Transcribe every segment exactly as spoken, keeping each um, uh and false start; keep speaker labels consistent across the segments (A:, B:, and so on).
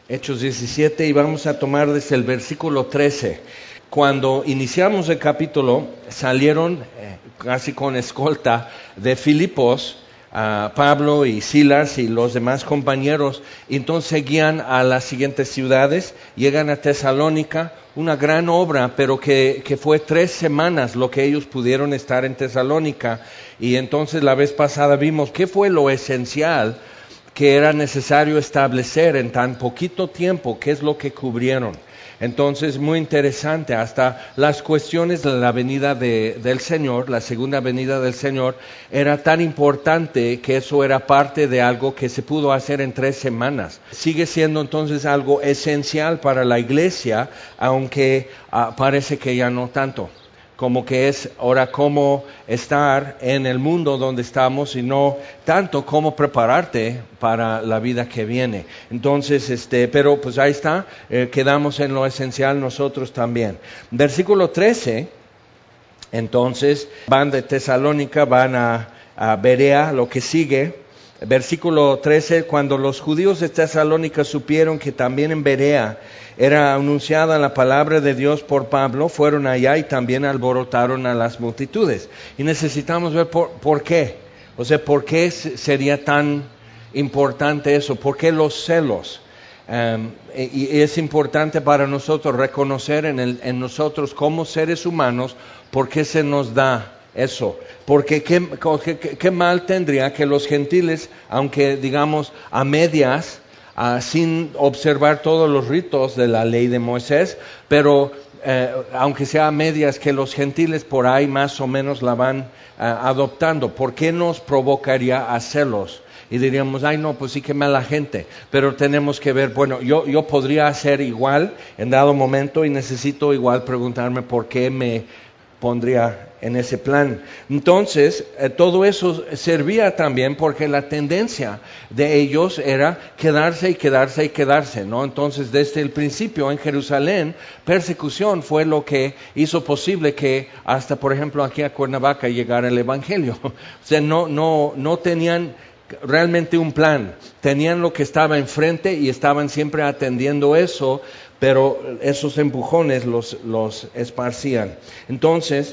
A: Hechos diecisiete, y vamos a tomar desde el versículo trece. Cuando iniciamos el capítulo, salieron eh, casi con escolta de Filipos, uh, Pablo y Silas y los demás compañeros, y entonces seguían a las siguientes ciudades, llegan a Tesalónica, una gran obra, pero que, que fue tres semanas lo que ellos pudieron estar en Tesalónica, y entonces la vez pasada vimos qué fue lo esencial que era necesario establecer en tan poquito tiempo, qué es lo que cubrieron. Entonces, muy interesante, hasta las cuestiones de la venida de, del Señor, la segunda venida del Señor, era tan importante que eso era parte de algo que se pudo hacer en tres semanas. Sigue siendo entonces algo esencial para la iglesia, aunque uh, parece que ya no tanto. Como que es ahora cómo estar en el mundo donde estamos y no tanto cómo prepararte para la vida que viene. Entonces, este, pero pues ahí está, eh, quedamos en lo esencial nosotros también. Versículo trece, entonces van de Tesalónica, van a, a Berea, lo que sigue. Versículo trece, cuando los judíos de Tesalónica supieron que también en Berea era anunciada la palabra de Dios por Pablo, fueron allá y también alborotaron a las multitudes. Y necesitamos ver por, por qué. O sea, ¿por qué sería tan importante eso? ¿Por qué los celos? Um, y, y es importante para nosotros reconocer en, el, en nosotros como seres humanos por qué se nos da eso. Porque qué, qué, qué mal tendría que los gentiles, aunque digamos a medias, Uh, sin observar todos los ritos de la ley de Moisés, pero eh, aunque sea a medias, que los gentiles por ahí más o menos la van uh, adoptando. ¿Por qué nos provocaría a celos? Y diríamos, ay no, pues sí que mala gente, pero tenemos que ver, bueno, yo, yo podría hacer igual en dado momento y necesito igual preguntarme por qué me pondría en ese plan. Entonces, eh, todo eso servía también porque la tendencia de ellos era quedarse y quedarse y quedarse, ¿no? Entonces, desde el principio en Jerusalén, persecución fue lo que hizo posible que hasta, por ejemplo, aquí a Cuernavaca llegara el Evangelio. O sea, no, no, no tenían realmente un plan, tenían lo que estaba enfrente y estaban siempre atendiendo eso, pero esos empujones los, los esparcían. Entonces,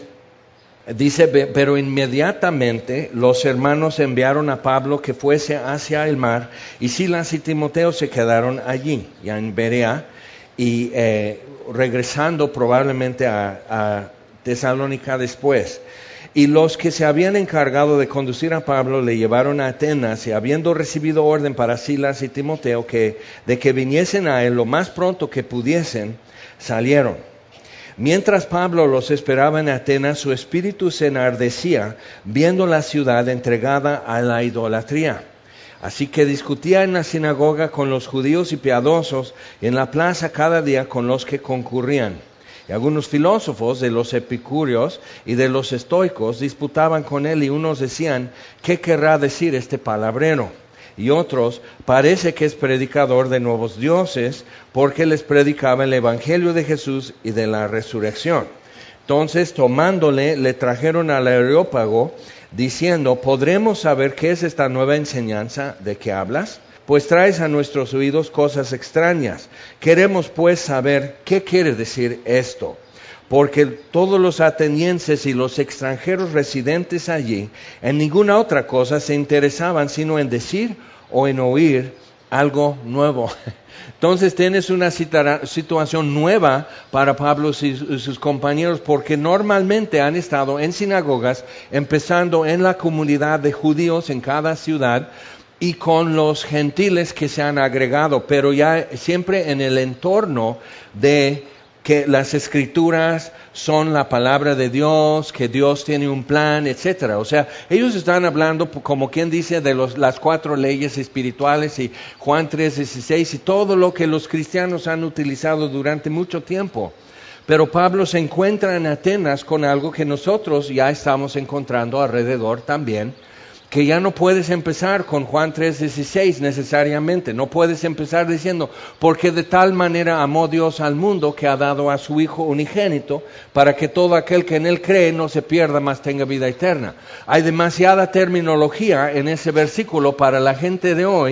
A: dice, pero inmediatamente los hermanos enviaron a Pablo que fuese hacia el mar, y Silas y Timoteo se quedaron allí, ya en Berea, y eh, regresando probablemente a, a Tesalónica después. Y los que se habían encargado de conducir a Pablo le llevaron a Atenas, y habiendo recibido orden para Silas y Timoteo que, de que viniesen a él lo más pronto que pudiesen, salieron. Mientras Pablo los esperaba en Atenas, su espíritu se enardecía, viendo la ciudad entregada a la idolatría. Así que discutía en la sinagoga con los judíos y piadosos, y en la plaza cada día con los que concurrían. Y algunos filósofos de los epicúreos y de los estoicos disputaban con él, y unos decían, ¿qué querrá decir este palabrero? Y otros, parece que es predicador de nuevos dioses, porque les predicaba el evangelio de Jesús y de la resurrección. Entonces, tomándole, le trajeron al Areópago, diciendo, ¿podremos saber qué es esta nueva enseñanza de que hablas? Pues traes a nuestros oídos cosas extrañas. Queremos pues saber qué quiere decir esto. Porque todos los atenienses y los extranjeros residentes allí, en ninguna otra cosa se interesaban sino en decir o en oír algo nuevo. Entonces tienes una situación nueva para Pablo y sus compañeros, porque normalmente han estado en sinagogas, empezando en la comunidad de judíos en cada ciudad, y con los gentiles que se han agregado, pero ya siempre en el entorno de que las escrituras son la palabra de Dios, que Dios tiene un plan, etcétera. O sea, ellos están hablando, como quien dice, de los, las cuatro leyes espirituales y Juan tres dieciséis y todo lo que los cristianos han utilizado durante mucho tiempo. Pero Pablo se encuentra en Atenas con algo que nosotros ya estamos encontrando alrededor también, que ya no puedes empezar con Juan tres dieciséis necesariamente. No puedes empezar diciendo, porque de tal manera amó Dios al mundo que ha dado a su Hijo unigénito, para que todo aquel que en Él cree no se pierda, mas tenga vida eterna. Hay demasiada terminología en ese versículo para la gente de hoy,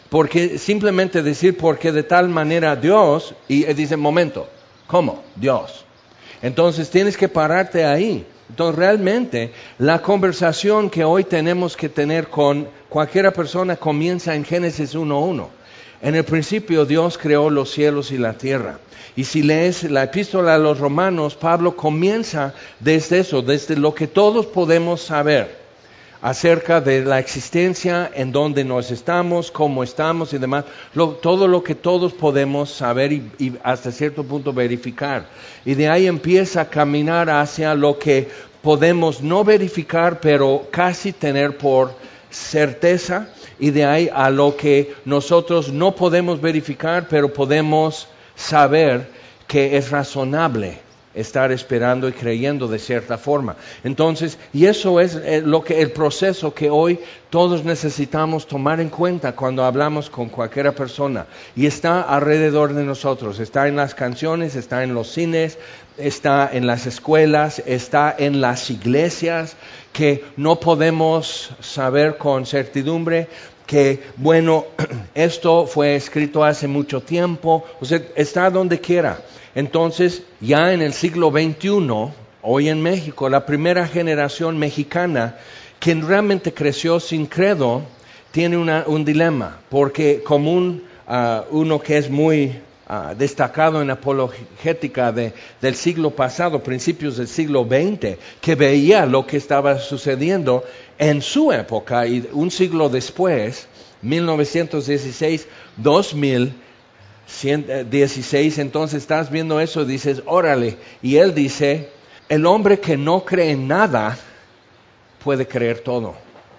A: Porque simplemente decir porque de tal manera Dios, y dice, momento, ¿cómo? Dios. Entonces tienes que pararte ahí. Entonces realmente la conversación que hoy tenemos que tener con cualquier persona comienza en Génesis uno uno. En el principio Dios creó los cielos y la tierra. Y si lees la epístola a los Romanos, Pablo comienza desde eso, desde lo que todos podemos saber acerca de la existencia, en donde nos estamos, cómo estamos y demás, lo, todo lo que todos podemos saber y, y hasta cierto punto verificar. Y de ahí empieza a caminar hacia lo que podemos no verificar, pero casi tener por certeza, y de ahí a lo que nosotros no podemos verificar, pero podemos saber que es razonable estar esperando y creyendo de cierta forma. Entonces, y eso es eh, lo que el proceso que hoy todos necesitamos tomar en cuenta cuando hablamos con cualquier persona, y está alrededor de nosotros, está en las canciones, está en los cines, está en las escuelas, está en las iglesias, que no podemos saber con certidumbre que, bueno, esto fue escrito hace mucho tiempo, o sea, está donde quiera. Entonces, ya en el siglo veintiuno, hoy en México, la primera generación mexicana que realmente creció sin credo, tiene una, un dilema, porque como un, uh, uno que es muy uh, destacado en apologética de, del siglo pasado, principios del siglo veinte, que veía lo que estaba sucediendo en su época, y un siglo después, mil novecientos dieciséis, dos mil dieciséis, entonces estás viendo eso y dices, órale, y él dice, el hombre que no cree en nada puede creer todo,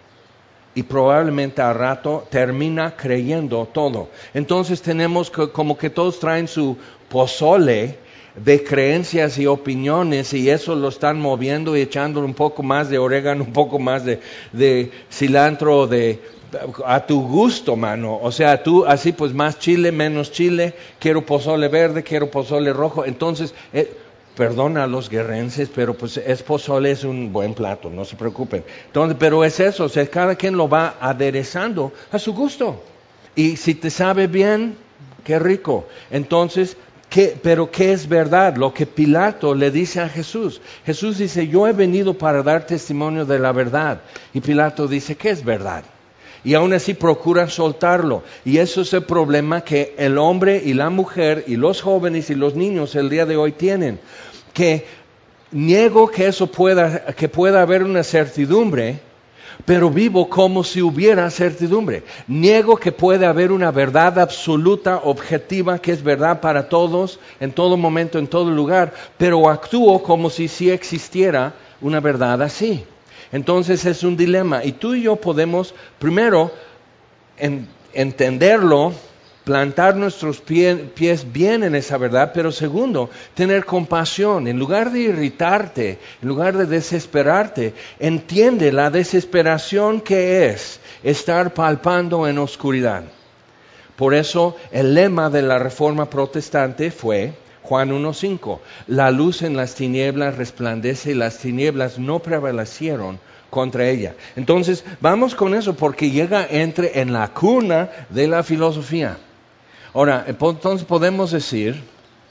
A: y probablemente al rato termina creyendo todo. Entonces tenemos que, como que todos traen su pozole de creencias y opiniones, y eso lo están moviendo y echándole un poco más de orégano, un poco más de, de cilantro, de a tu gusto, mano. O sea, tú así pues más chile, menos chile, quiero pozole verde, quiero pozole rojo. Entonces, eh, perdona a los guerrenses, pero pues es pozole, es un buen plato, no se preocupen. Entonces, pero es eso, o sea, cada quien lo va aderezando a su gusto. Y si te sabe bien, qué rico. Entonces, ¿qué, pero qué es verdad? Lo que Pilato le dice a Jesús. Jesús dice, yo he venido para dar testimonio de la verdad. Y Pilato dice, ¿qué es verdad? Y aún así procuran soltarlo. Y eso es el problema que el hombre y la mujer y los jóvenes y los niños el día de hoy tienen. Que niego que eso pueda, que pueda haber una certidumbre, pero vivo como si hubiera certidumbre. Niego que puede haber una verdad absoluta, objetiva, que es verdad para todos, en todo momento, en todo lugar, pero actúo como si sí existiera una verdad así. Entonces es un dilema, y tú y yo podemos primero en, entenderlo, plantar nuestros pie, pies bien en esa verdad, pero segundo, tener compasión. En lugar de irritarte, en lugar de desesperarte, entiende la desesperación que es estar palpando en oscuridad. Por eso el lema de la Reforma Protestante fue Juan uno cinco, la luz en las tinieblas resplandece y las tinieblas no prevalecieron contra ella. Entonces, vamos con eso porque llega entre en la cuna de la filosofía. Ahora, entonces podemos decir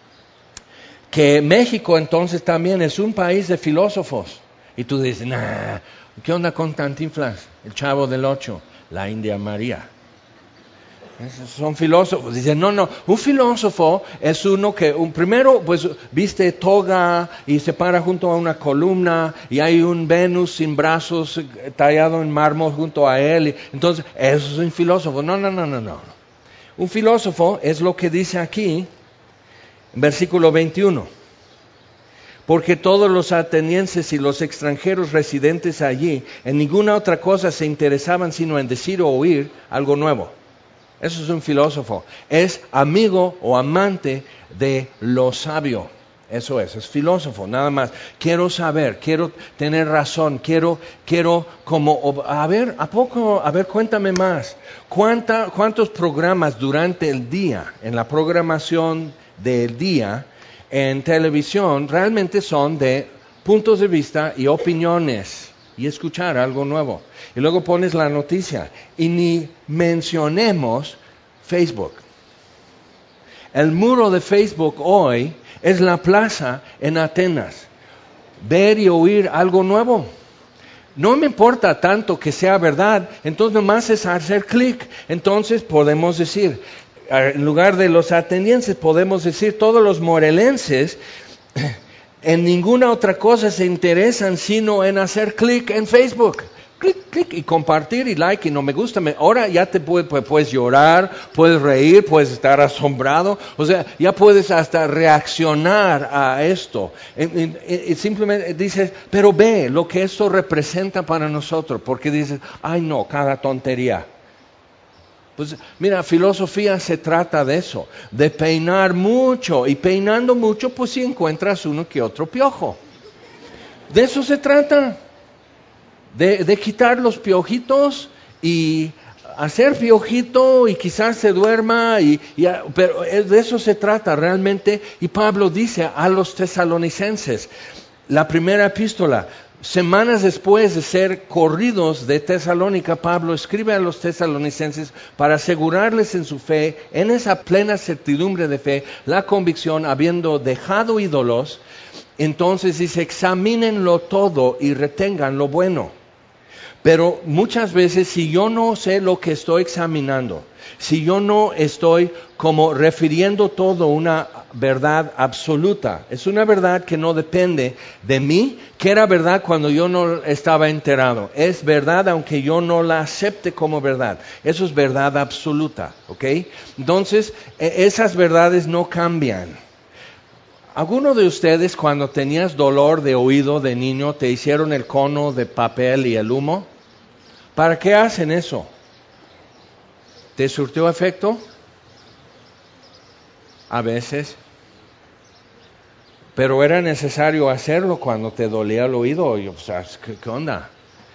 A: que México entonces también es un país de filósofos. Y tú dices, nah, ¿qué onda con Cantinflas? El Chavo del Ocho, la India María. Son filósofos. Dicen, no, no, un filósofo es uno que, un, primero, pues, viste toga y se para junto a una columna y hay un Venus sin brazos tallado en mármol junto a él. Y, entonces, eso es un filósofo. No, no, no, no, no. Un filósofo es lo que dice aquí, en versículo veintiuno. Porque todos los atenienses y los extranjeros residentes allí, en ninguna otra cosa se interesaban sino en decir o oír algo nuevo. Eso es un filósofo. Es amigo o amante de lo sabio. Eso es, es filósofo, nada más. Quiero saber, quiero tener razón, quiero, quiero como, a ver, ¿a poco? A ver, cuéntame más. ¿Cuánta, ¿Cuántos programas durante el día, en la programación del día, en televisión, realmente son de puntos de vista y opiniones y escuchar algo nuevo? Y luego pones la noticia y ni mencionemos Facebook. El muro de Facebook hoy es la plaza en Atenas. Ver y oír algo nuevo. No me importa tanto que sea verdad, entonces nomás es hacer clic. Entonces podemos decir, en lugar de los atenienses, podemos decir todos los morelenses, en ninguna otra cosa se interesan sino en hacer clic en Facebook. Clic, clic, y compartir, y like, y no me gusta. Me, ahora ya te puedes, puedes llorar, puedes reír, puedes estar asombrado. O sea, ya puedes hasta reaccionar a esto. Y, y, y simplemente dices, pero ve lo que esto representa para nosotros. Porque dices, ay no, cada tontería. Pues mira, filosofía se trata de eso, de peinar mucho. Y peinando mucho, pues sí encuentras uno que otro piojo. De eso se trata. De, de quitar los piojitos y hacer piojito y quizás se duerma, y, y, pero de eso se trata realmente. Y Pablo dice a los tesalonicenses, la primera epístola, semanas después de ser corridos de Tesalónica, Pablo escribe a los tesalonicenses para asegurarles en su fe, en esa plena certidumbre de fe, la convicción, habiendo dejado ídolos. Entonces dice, examínenlo todo y retengan lo bueno. Pero muchas veces, si yo no sé lo que estoy examinando, si yo no estoy como refiriendo todo una verdad absoluta, es una verdad que no depende de mí, que era verdad cuando yo no estaba enterado, es verdad aunque yo no la acepte como verdad, eso es verdad absoluta, ¿ok? Entonces, esas verdades no cambian. ¿Alguno de ustedes cuando tenías dolor de oído de niño te hicieron el cono de papel y el humo? ¿Para qué hacen eso? ¿Te surtió efecto? A veces. Pero era necesario hacerlo cuando te dolía el oído. Yo, o sea, ¿qué, qué onda?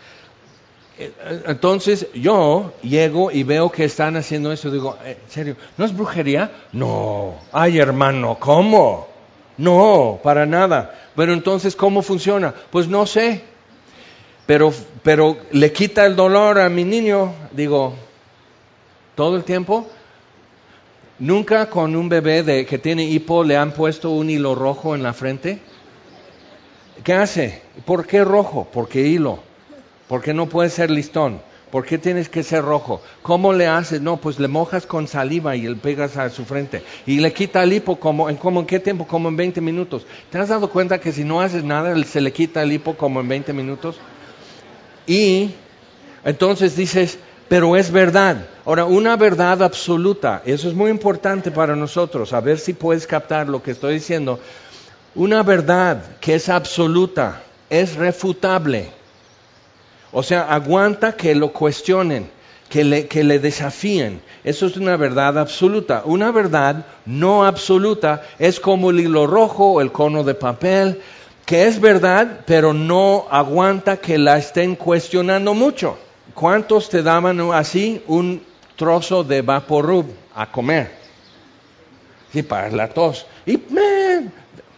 A: Entonces yo llego y veo que están haciendo eso. Digo, ¿en serio? ¿No es brujería? No. Ay, hermano, ¿cómo? No, para nada. Pero entonces, ¿cómo funciona? Pues no sé. Pero, pero le quita el dolor a mi niño. Digo, ¿todo el tiempo? ¿Nunca con un bebé de, que tiene hipo le han puesto un hilo rojo en la frente? ¿Qué hace? ¿Por qué rojo? ¿Por qué hilo? ¿Por qué no puede ser listón? ¿Por qué tienes que ser rojo? ¿Cómo le haces? No, pues le mojas con saliva y le pegas a su frente. Y le quita el hipo, como, ¿en, como, ¿en qué tiempo? Como en veinte minutos. ¿Te has dado cuenta que si no haces nada, se le quita el hipo como en veinte minutos? Y entonces dices, pero es verdad. Ahora, una verdad absoluta, eso es muy importante para nosotros, a ver si puedes captar lo que estoy diciendo. Una verdad que es absoluta, es refutable. O sea, aguanta que lo cuestionen, que le, que le desafíen. Eso es una verdad absoluta. Una verdad no absoluta es como el hilo rojo o el cono de papel, que es verdad, pero no aguanta que la estén cuestionando mucho. ¿Cuántos te daban así un trozo de Vaporub a comer? Sí, para la tos. Y man,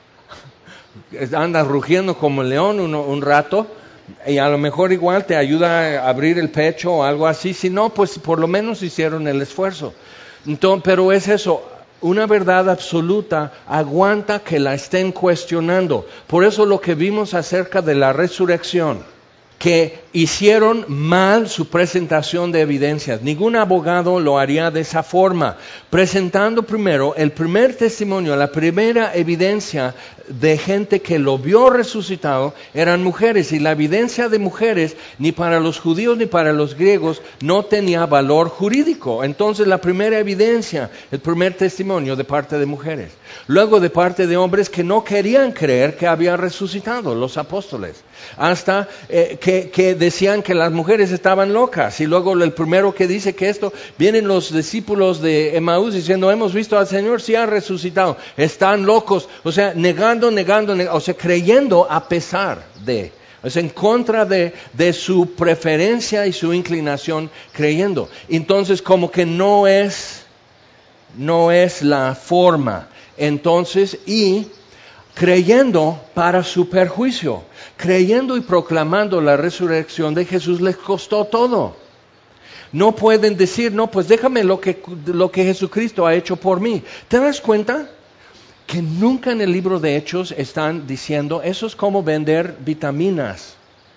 A: andas rugiendo como león un, un rato, y a lo mejor igual te ayuda a abrir el pecho o algo así. Si no, pues por lo menos hicieron el esfuerzo. Entonces, pero es eso. Una verdad absoluta aguanta que la estén cuestionando. Por eso lo que vimos acerca de la resurrección, que hicieron mal su presentación de evidencias. Ningún abogado lo haría de esa forma. Presentando primero el primer testimonio, la primera evidencia de gente que lo vio resucitado, eran mujeres. Y la evidencia de mujeres, ni para los judíos ni para los griegos, no tenía valor jurídico. Entonces la primera evidencia, el primer testimonio de parte de mujeres. Luego de parte de hombres que no querían creer que había resucitado, los apóstoles. Hasta eh, que, que decían que las mujeres estaban locas. Y luego el primero que dice que esto, vienen los discípulos de Emaús diciendo, hemos visto al Señor, sí ha resucitado. Están locos, o sea, negando, negando, negando, o sea, creyendo a pesar de, o sea, en contra de, de su preferencia y su inclinación, creyendo. Entonces, como que no es, no es la forma. Entonces, y creyendo para su perjuicio, creyendo y proclamando la resurrección de Jesús les costó todo. No pueden decir, no, pues déjame lo que, lo que Jesucristo ha hecho por mí. ¿Te das cuenta? Que nunca en el libro de Hechos están diciendo, eso es como vender vitaminas.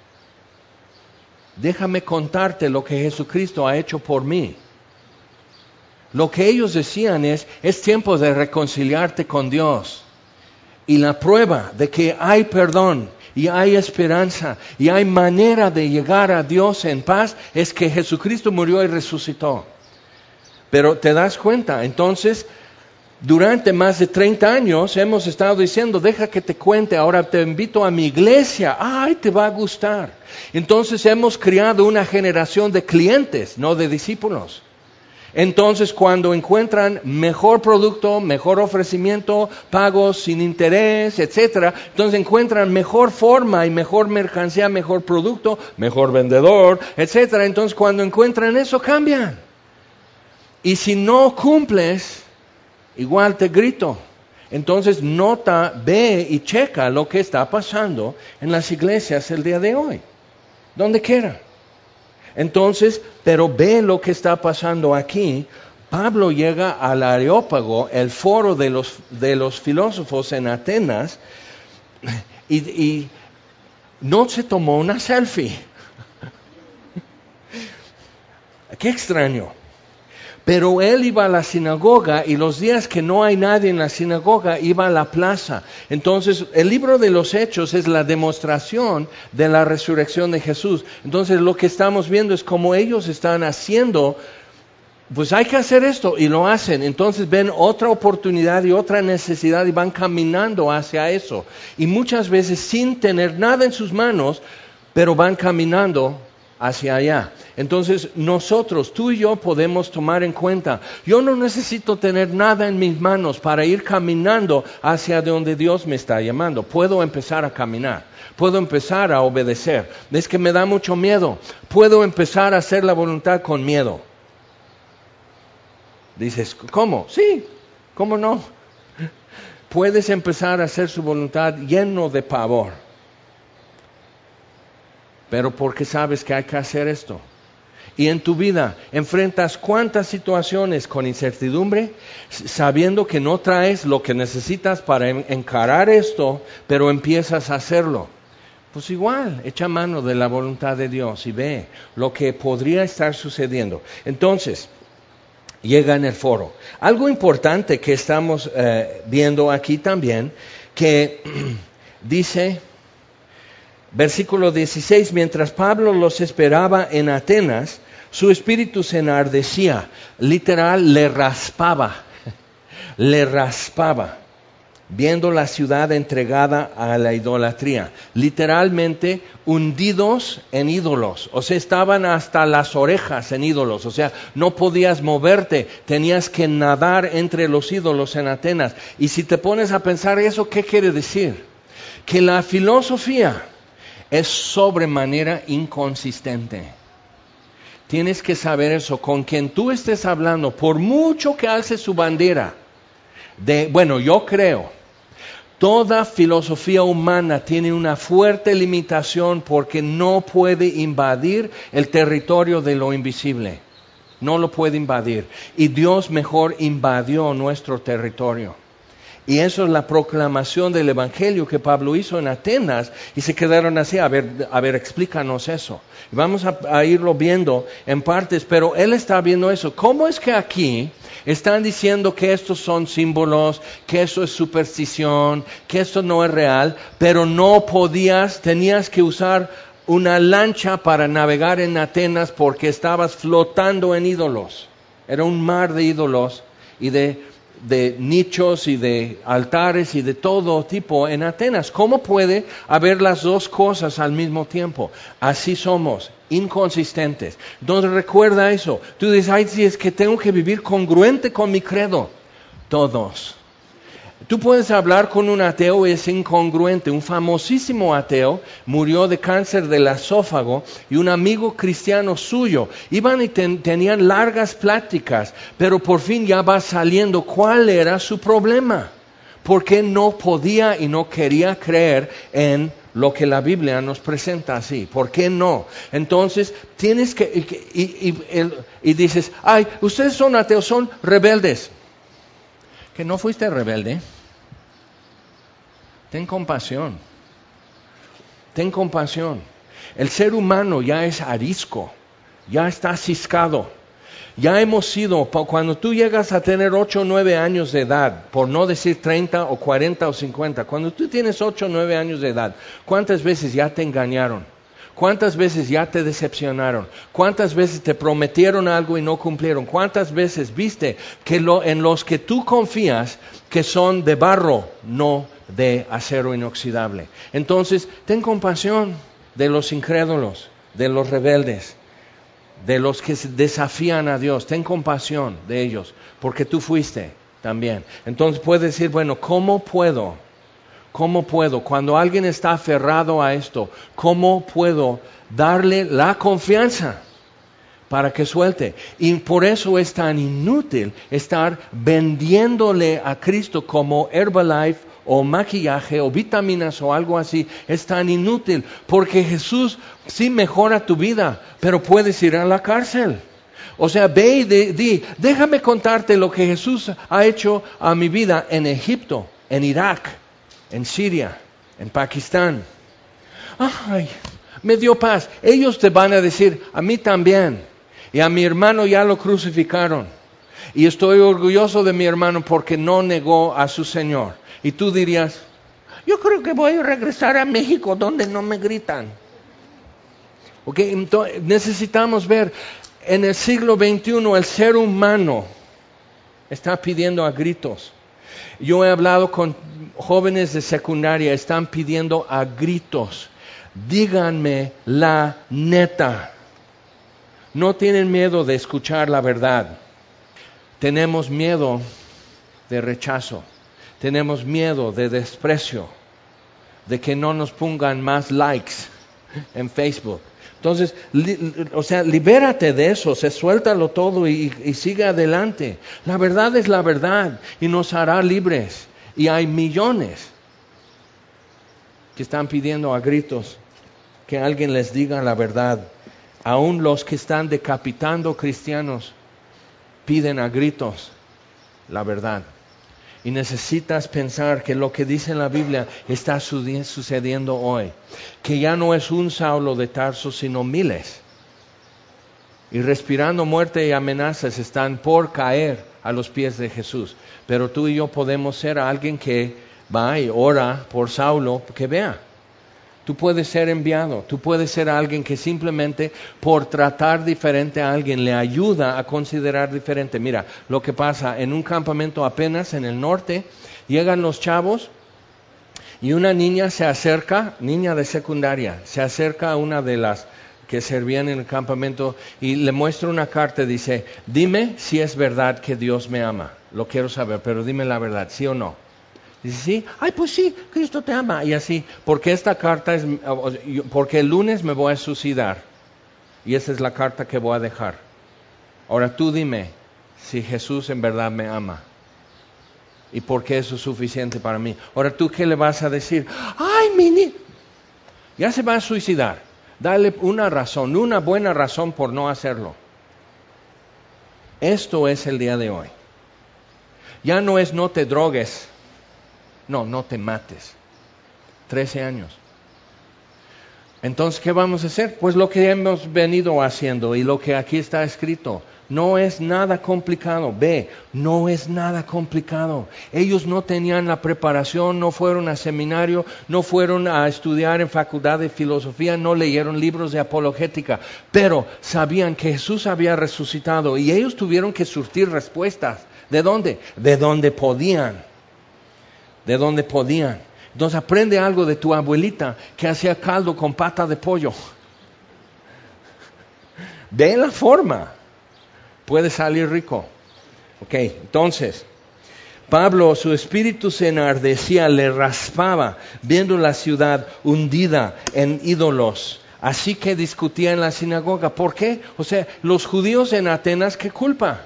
A: Déjame contarte lo que Jesucristo ha hecho por mí. Lo que ellos decían es, es tiempo de reconciliarte con Dios. Y la prueba de que hay perdón y hay esperanza y hay manera de llegar a Dios en paz es que Jesucristo murió y resucitó. Pero te das cuenta, entonces, durante más de treinta años hemos estado diciendo, deja que te cuente, ahora te invito a mi iglesia, ay, te va a gustar. Entonces hemos criado una generación de clientes, no de discípulos. Entonces cuando encuentran mejor producto, mejor ofrecimiento, pagos sin interés, etcétera, entonces encuentran mejor forma y mejor mercancía, mejor producto, mejor vendedor, etcétera. Entonces cuando encuentran eso cambian. Y si no cumples, igual te grito. Entonces nota, ve y checa lo que está pasando en las iglesias el día de hoy, donde quiera. Entonces, pero ve lo que está pasando aquí. Pablo llega al Areópago, el foro de los, de los filósofos en Atenas, y, y no se tomó una selfie. Qué extraño. Pero él iba a la sinagoga y los días que no hay nadie en la sinagoga iba a la plaza. Entonces el libro de los Hechos es la demostración de la resurrección de Jesús. Entonces lo que estamos viendo es cómo ellos están haciendo, pues hay que hacer esto y lo hacen. Entonces ven otra oportunidad y otra necesidad y van caminando hacia eso. Y muchas veces sin tener nada en sus manos, pero van caminando hacia allá. Entonces nosotros, tú y yo podemos tomar en cuenta, yo no necesito tener nada en mis manos para ir caminando hacia donde Dios me está llamando. Puedo empezar a caminar, puedo empezar a obedecer. Es que me da mucho miedo, puedo empezar a hacer la voluntad con miedo. Dices, ¿cómo? Sí, ¿cómo no? Puedes empezar a hacer su voluntad lleno de pavor. Pero porque sabes que hay que hacer esto. Y en tu vida enfrentas cuántas situaciones con incertidumbre, sabiendo que no traes lo que necesitas para encarar esto, pero empiezas a hacerlo. Pues igual, echa mano de la voluntad de Dios y ve lo que podría estar sucediendo. Entonces, llega en el foro. Algo importante que estamos eh, viendo aquí también, que dice... Versículo dieciséis, mientras Pablo los esperaba en Atenas, su espíritu se enardecía, literal le raspaba, le raspaba, viendo la ciudad entregada a la idolatría, literalmente hundidos en ídolos, o sea, estaban hasta las orejas en ídolos, o sea, no podías moverte, tenías que nadar entre los ídolos en Atenas. Y si te pones a pensar eso, ¿qué quiere decir? Que la filosofía es sobremanera inconsistente. Tienes que saber eso. Con quien tú estés hablando, por mucho que alce su bandera, de, bueno, yo creo, toda filosofía humana tiene una fuerte limitación porque no puede invadir el territorio de lo invisible. No lo puede invadir. Y Dios mejor invadió nuestro territorio. Y eso es la proclamación del Evangelio que Pablo hizo en Atenas, y se quedaron así, a ver, a ver, explícanos eso. Vamos a, a irlo viendo en partes, pero él está viendo eso. ¿Cómo es que aquí están diciendo que estos son símbolos, que eso es superstición, que esto no es real, pero no podías, tenías que usar una lancha para navegar en Atenas porque estabas flotando en ídolos? Era un mar de ídolos y de... de nichos y de altares y de todo tipo en Atenas. ¿Cómo puede haber las dos cosas al mismo tiempo? Así somos, inconsistentes. Entonces recuerda eso. Tú dices, ay, si es que tengo que vivir congruente con mi credo. Todos. Tú puedes hablar con un ateo y es incongruente. Un famosísimo ateo murió de cáncer del esófago y un amigo cristiano suyo. Iban y ten, tenían largas pláticas, pero por fin ya va saliendo cuál era su problema. Porque no podía y no quería creer en lo que la Biblia nos presenta así. ¿Por qué no? Entonces, tienes que, y, y, y, el, y dices, ay, ustedes son ateos, son rebeldes. Que no fuiste rebelde. Ten compasión. Ten compasión. El ser humano ya es arisco, ya está ciscado. Ya hemos sido, cuando tú llegas a tener ocho o nueve años de edad, por no decir treinta o cuarenta o cincuenta, cuando tú tienes ocho o nueve años de edad, ¿cuántas veces ya te engañaron? ¿Cuántas veces ya te decepcionaron? ¿Cuántas veces te prometieron algo y no cumplieron? ¿Cuántas veces viste que lo, en los que tú confías que son de barro, no de acero inoxidable? Entonces, ten compasión de los incrédulos, de los rebeldes, de los que desafían a Dios. Ten compasión de ellos, porque tú fuiste también. Entonces puedes decir, bueno, ¿cómo puedo? ¿Cómo puedo? Cuando alguien está aferrado a esto, ¿cómo puedo darle la confianza para que suelte? Y por eso es tan inútil estar vendiéndole a Cristo como Herbalife o maquillaje o vitaminas o algo así. Es tan inútil, porque Jesús sí mejora tu vida, pero puedes ir a la cárcel. O sea, ve y de, di, déjame contarte lo que Jesús ha hecho a mi vida en Egipto, en Irak, en Siria, en Pakistán. Ay, me dio paz. Ellos te van a decir, a mí también. Y a mi hermano ya lo crucificaron. Y estoy orgulloso de mi hermano porque no negó a su Señor. Y tú dirías, yo creo que voy a regresar a México donde no me gritan. Ok, entonces necesitamos ver, en el siglo veintiuno el ser humano está pidiendo a gritos. Yo he hablado con jóvenes de secundaria, están pidiendo a gritos, díganme la neta. No tienen miedo de escuchar la verdad. Tenemos miedo de rechazo. Tenemos miedo de desprecio, de que no nos pongan más likes en Facebook. Entonces, li, o sea, libérate de eso, se suéltalo todo y, y sigue adelante. La verdad es la verdad y nos hará libres. Y hay millones que están pidiendo a gritos que alguien les diga la verdad. Aún los que están decapitando cristianos piden a gritos la verdad. Y necesitas pensar que lo que dice la Biblia está sucediendo hoy. Que ya no es un Saulo de Tarso, sino miles. Y respirando muerte y amenazas están por caer a los pies de Jesús. Pero tú y yo podemos ser alguien que va y ora por Saulo, que vea. Tú puedes ser enviado, tú puedes ser alguien que simplemente por tratar diferente a alguien le ayuda a considerar diferente. Mira, lo que pasa en un campamento apenas en el norte, llegan los chavos y una niña se acerca, niña de secundaria, se acerca a una de las que servían en el campamento y le muestra una carta, dice, dime si es verdad que Dios me ama, lo quiero saber, pero dime la verdad, ¿sí o no? Dice, sí, ay pues sí, Cristo te ama. Y así, porque esta carta es, porque el lunes me voy a suicidar. Y esa es la carta que voy a dejar. Ahora tú dime si Jesús en verdad me ama. Y por qué eso es suficiente para mí. Ahora tú qué le vas a decir, ay mi niño, ya se va a suicidar. Dale una razón, una buena razón por no hacerlo. Esto es el día de hoy. Ya no es no te drogues. No, no te mates. Trece años. Entonces, ¿qué vamos a hacer? Pues lo que hemos venido haciendo y lo que aquí está escrito. No es nada complicado. Ve, no es nada complicado. Ellos no tenían la preparación, no fueron a seminario, no fueron a estudiar en facultad de filosofía, no leyeron libros de apologética, pero sabían que Jesús había resucitado y ellos tuvieron que surtir respuestas. ¿De dónde? De donde podían. De donde podían. Entonces aprende algo de tu abuelita que hacía caldo con pata de pollo. Ve la forma. Puede salir rico. Ok, entonces, Pablo, su espíritu se enardecía, le raspaba, viendo la ciudad hundida en ídolos. Así que discutía en la sinagoga. ¿Por qué? O sea, los judíos en Atenas, ¿qué culpa?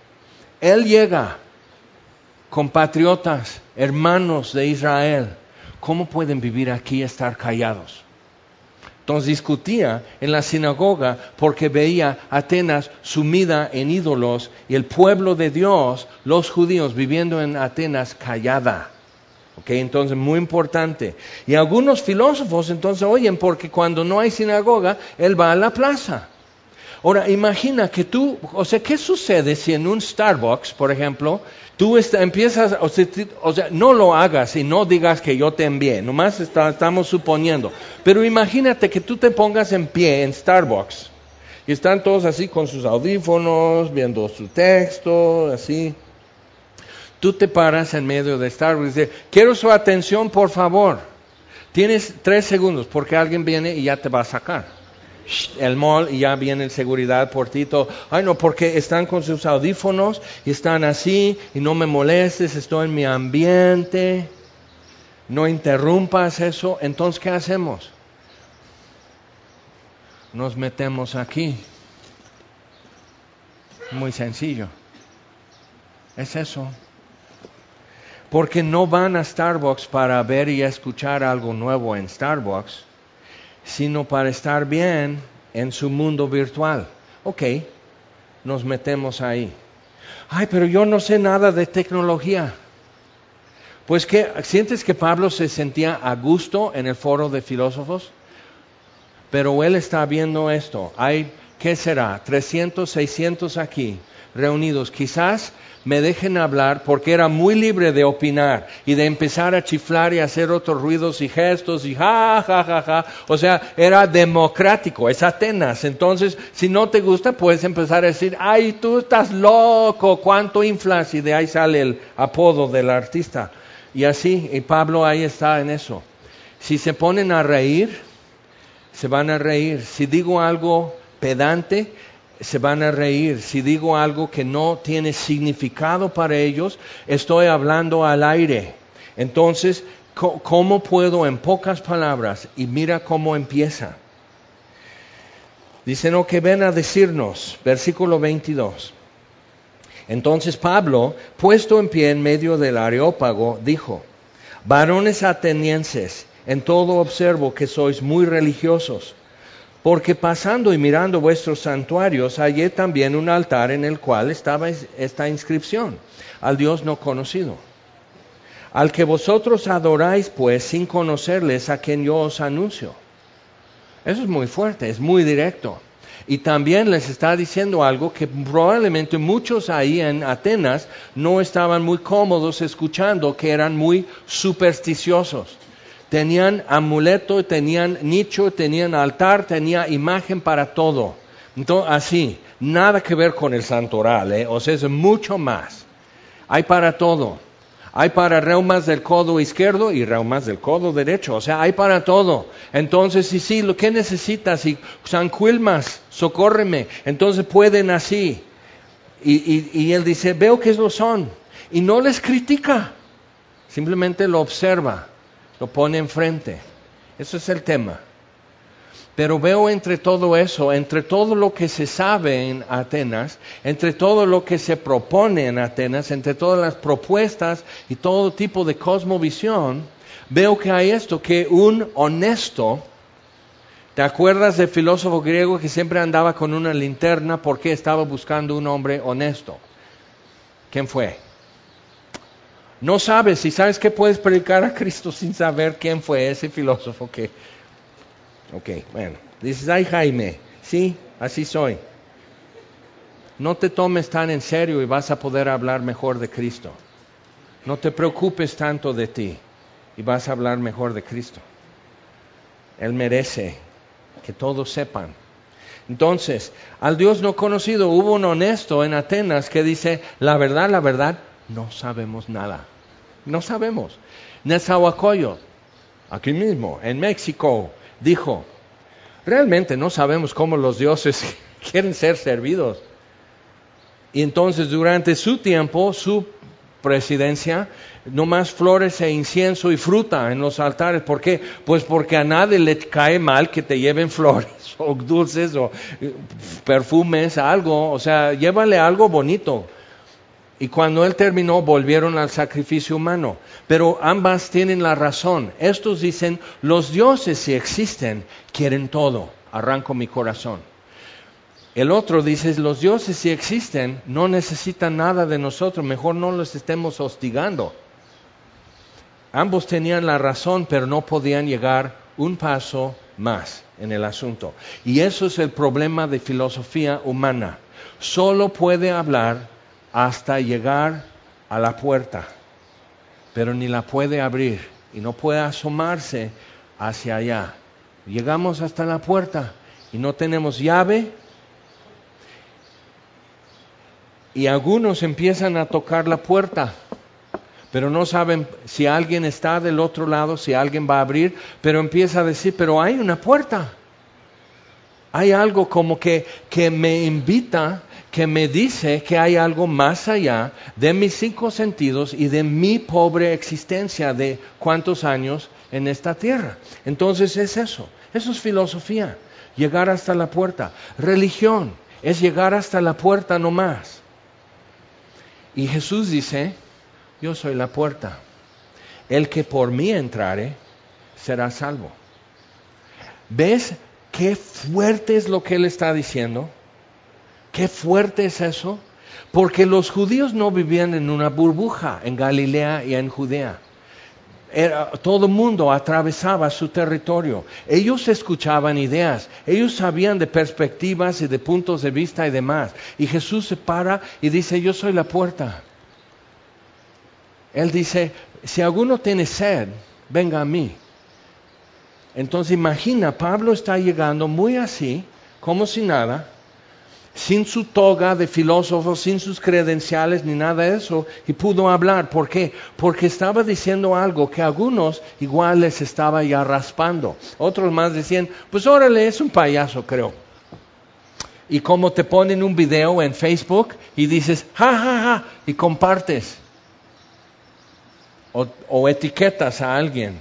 A: Él llega, compatriotas, hermanos de Israel, ¿cómo pueden vivir aquí y estar callados? Entonces discutía en la sinagoga porque veía Atenas sumida en ídolos y el pueblo de Dios, los judíos, viviendo en Atenas callada. Okay, entonces muy importante. Y algunos filósofos entonces oyen porque cuando no hay sinagoga, él va a la plaza. Ahora, imagina que tú, o sea, ¿qué sucede si en un Starbucks, por ejemplo, tú está, empiezas, o sea, o sea, no lo hagas y no digas que yo te envié, nomás está, estamos suponiendo. Pero imagínate que tú te pongas en pie en Starbucks y están todos así con sus audífonos, viendo su texto, así. Tú te paras en medio de Starbucks y dices, quiero su atención, por favor. Tienes tres segundos porque alguien viene y ya te va a sacar. El mall y ya viene el seguridad por ti. Todo. Ay, no, porque están con sus audífonos y están así y no me molestes, estoy en mi ambiente. No interrumpas eso. Entonces, ¿qué hacemos? Nos metemos aquí. Muy sencillo. Es eso. Porque no van a Starbucks para ver y escuchar algo nuevo en Starbucks, sino para estar bien en su mundo virtual. Ok, nos metemos ahí. Ay, pero yo no sé nada de tecnología. Pues, ¿qué? ¿Sientes que Pablo se sentía a gusto en el foro de filósofos? Pero él está viendo esto. Hay, ¿qué será? trescientos, seiscientos aquí reunidos. Quizás me dejen hablar porque era muy libre de opinar y de empezar a chiflar y hacer otros ruidos y gestos y ja, ja, ja, ja. O sea, era democrático, es Atenas. Entonces, si no te gusta, puedes empezar a decir, ay, tú estás loco, cuánto inflas, y de ahí sale el apodo del artista. Y así, y Pablo ahí está en eso. Si se ponen a reír, se van a reír. Si digo algo pedante, se van a reír. Si digo algo que no tiene significado para ellos, estoy hablando al aire. Entonces, ¿cómo puedo en pocas palabras? Y mira cómo empieza. Dice, no, que ven a decirnos, versículo veintidós. Entonces Pablo, puesto en pie en medio del Areópago, dijo, varones atenienses, en todo observo que sois muy religiosos. Porque pasando y mirando vuestros santuarios, hallé también un altar en el cual estaba esta inscripción, al Dios no conocido. Al que vosotros adoráis, pues, sin conocerles, a quien yo os anuncio. Eso es muy fuerte, es muy directo. Y también les está diciendo algo que probablemente muchos ahí en Atenas no estaban muy cómodos escuchando, que eran muy supersticiosos. Tenían amuleto, tenían nicho, tenían altar, tenía imagen para todo. Entonces, así, nada que ver con el santoral, ¿eh? O sea, es mucho más. Hay para todo. Hay para reumas del codo izquierdo y reumas del codo derecho. O sea, hay para todo. Entonces, sí, sí, lo que necesitas, y San Quilmas, socórreme. Entonces pueden así. Y, y, y él dice, veo que lo son. Y no les critica. Simplemente lo observa. Lo pone enfrente. Eso es el tema. Pero veo entre todo eso, entre todo lo que se sabe en Atenas, entre todo lo que se propone en Atenas, entre todas las propuestas y todo tipo de cosmovisión, veo que hay esto, que un honesto, ¿te acuerdas del filósofo griego que siempre andaba con una linterna porque estaba buscando un hombre honesto? ¿Quién fue? No sabes, si sabes que puedes predicar a Cristo sin saber quién fue ese filósofo que... Ok, bueno, dices, ay Jaime, sí, así soy. No te tomes tan en serio y vas a poder hablar mejor de Cristo. No te preocupes tanto de ti y vas a hablar mejor de Cristo. Él merece que todos sepan. Entonces, al Dios no conocido, hubo un honesto en Atenas que dice, la verdad, la verdad, no sabemos nada. No sabemos. Nezahualcóyotl, aquí mismo, en México, dijo, realmente no sabemos cómo los dioses quieren ser servidos. Y entonces durante su tiempo, su presidencia, no más flores e incienso y fruta en los altares. ¿Por qué? Pues porque a nadie le cae mal que te lleven flores o dulces o perfumes, algo. O sea, llévale algo bonito. Y cuando él terminó, volvieron al sacrificio humano. Pero ambas tienen la razón. Estos dicen, los dioses si existen, quieren todo. Arranco mi corazón. El otro dice, los dioses si existen, no necesitan nada de nosotros. Mejor no los estemos hostigando. Ambos tenían la razón, pero no podían llegar un paso más en el asunto. Y eso es el problema de filosofía humana. Solo puede hablar hasta llegar a la puerta, pero ni la puede abrir y no puede asomarse hacia allá. Llegamos hasta la puerta y no tenemos llave y algunos empiezan a tocar la puerta, pero no saben si alguien está del otro lado, si alguien va a abrir, pero empieza a decir, pero hay una puerta. Hay algo como que, que me invita, que me dice que hay algo más allá de mis cinco sentidos y de mi pobre existencia de cuántos años en esta tierra. Entonces es eso, eso es filosofía, llegar hasta la puerta. Religión es llegar hasta la puerta nomás. Y Jesús dice, yo soy la puerta. El que por mí entrare será salvo. ¿Ves qué fuerte es lo que él está diciendo? ¿Qué fuerte es eso? Porque los judíos no vivían en una burbuja en Galilea y en Judea. Era, todo el mundo atravesaba su territorio. Ellos escuchaban ideas, ellos sabían de perspectivas y de puntos de vista y demás. Y Jesús se para y dice, yo soy la puerta. Él dice, si alguno tiene sed, venga a mí. Entonces imagina, Pablo está llegando muy así, como si nada, sin su toga de filósofo, sin sus credenciales ni nada de eso, y pudo hablar. ¿Por qué? Porque estaba diciendo algo que a algunos igual les estaba ya raspando. Otros más decían, pues órale, es un payaso, creo. Y como te ponen un video en Facebook y dices, ja, ja, ja, y compartes. O, o etiquetas a alguien.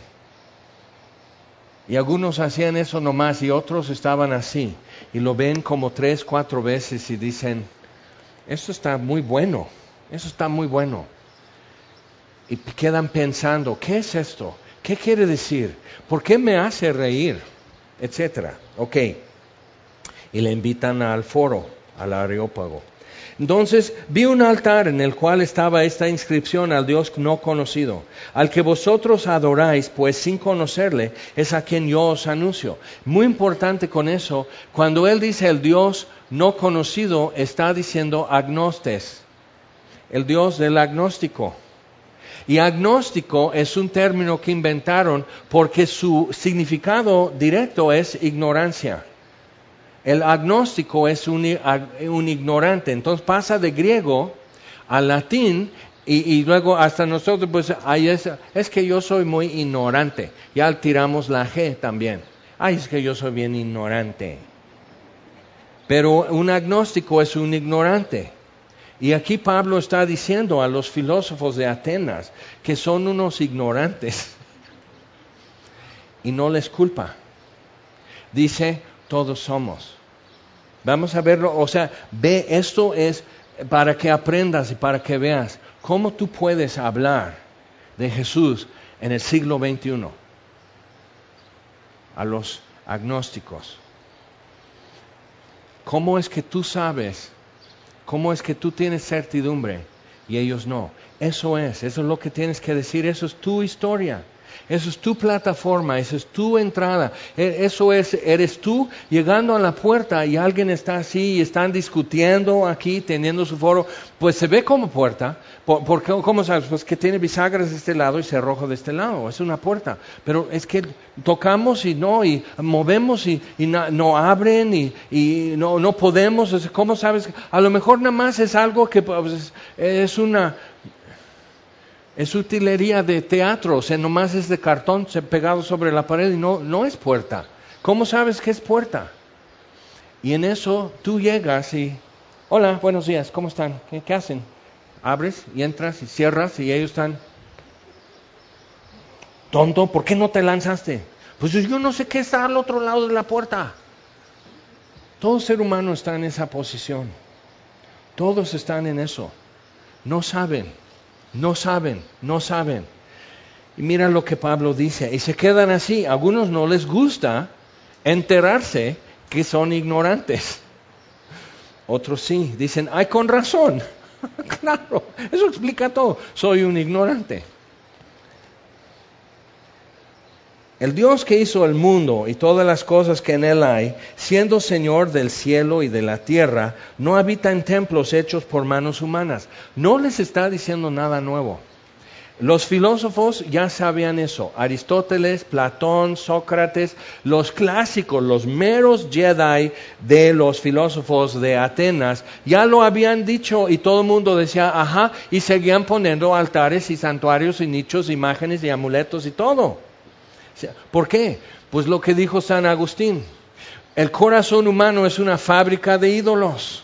A: Y algunos hacían eso nomás y otros estaban así. Y lo ven como tres, cuatro veces y dicen, eso está muy bueno, eso está muy bueno. Y quedan pensando, ¿qué es esto? ¿Qué quiere decir? ¿Por qué me hace reír? Etcétera. Ok. Y le invitan al foro, al Areópago. Entonces vi un altar en el cual estaba esta inscripción al Dios no conocido. Al que vosotros adoráis, pues sin conocerle, es a quien yo os anuncio. Muy importante con eso, cuando él dice el Dios no conocido, está diciendo agnostes, el Dios del agnóstico. Y agnóstico es un término que inventaron porque su significado directo es ignorancia. El agnóstico es un, un ignorante, entonces pasa de griego al latín y, y luego hasta nosotros, pues, ahí es, es que yo soy muy ignorante. Ya tiramos la G también. Ay, es que yo soy bien ignorante. Pero un agnóstico es un ignorante. Y aquí Pablo está diciendo a los filósofos de Atenas que son unos ignorantes. Y no les culpa. Dice, todos somos. Vamos a verlo, o sea, ve, esto es para que aprendas y para que veas cómo tú puedes hablar de Jesús en el siglo veintiuno a los agnósticos. ¿Cómo es que tú sabes? ¿Cómo es que tú tienes certidumbre y ellos no? Eso es, eso es lo que tienes que decir, eso es tu historia. Eso es tu plataforma, eso es tu entrada, eso es, eres tú llegando a la puerta y alguien está así y están discutiendo aquí, teniendo su foro, pues se ve como puerta, porque ¿cómo sabes? Pues que tiene bisagras de este lado y cerrojo de este lado, es una puerta, pero es que tocamos y no, y movemos y, y no, no abren y, y no, no podemos, ¿cómo sabes? A lo mejor nada más es algo que pues, es una... Es utilería de teatro, o sea, nomás es de cartón pegado sobre la pared y no, no es puerta. ¿Cómo sabes que es puerta? Y en eso tú llegas y, hola, buenos días, ¿cómo están? ¿Qué, qué hacen? Abres y entras y cierras y ellos están, tonto, ¿por qué no te lanzaste? Pues yo no sé qué está al otro lado de la puerta. Todo ser humano está en esa posición. Todos están en eso. No saben, no saben, no saben. Y mira lo que Pablo dice, y se quedan así. A algunos no les gusta enterarse que son ignorantes. Otros sí, dicen, ay, con razón. Claro, eso explica todo. Soy un ignorante. El Dios que hizo el mundo y todas las cosas que en él hay, siendo Señor del cielo y de la tierra, no habita en templos hechos por manos humanas. No les está diciendo nada nuevo. Los filósofos ya sabían eso. Aristóteles, Platón, Sócrates, los clásicos, los meros Jedi de los filósofos de Atenas, ya lo habían dicho y todo el mundo decía, ajá, y seguían poniendo altares y santuarios y nichos, imágenes y amuletos y todo. ¿Por qué? Pues lo que dijo San Agustín, el corazón humano es una fábrica de ídolos.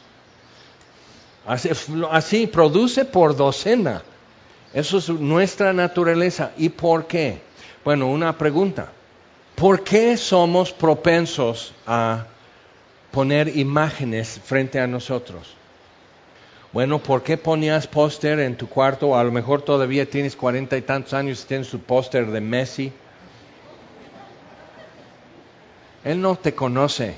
A: Así, así produce por docena. Eso es nuestra naturaleza. ¿Y por qué? Bueno, una pregunta. ¿Por qué somos propensos a poner imágenes frente a nosotros? Bueno, ¿por qué ponías póster en tu cuarto? A lo mejor todavía tienes cuarenta y tantos años y tienes tu póster de Messi. Él no te conoce.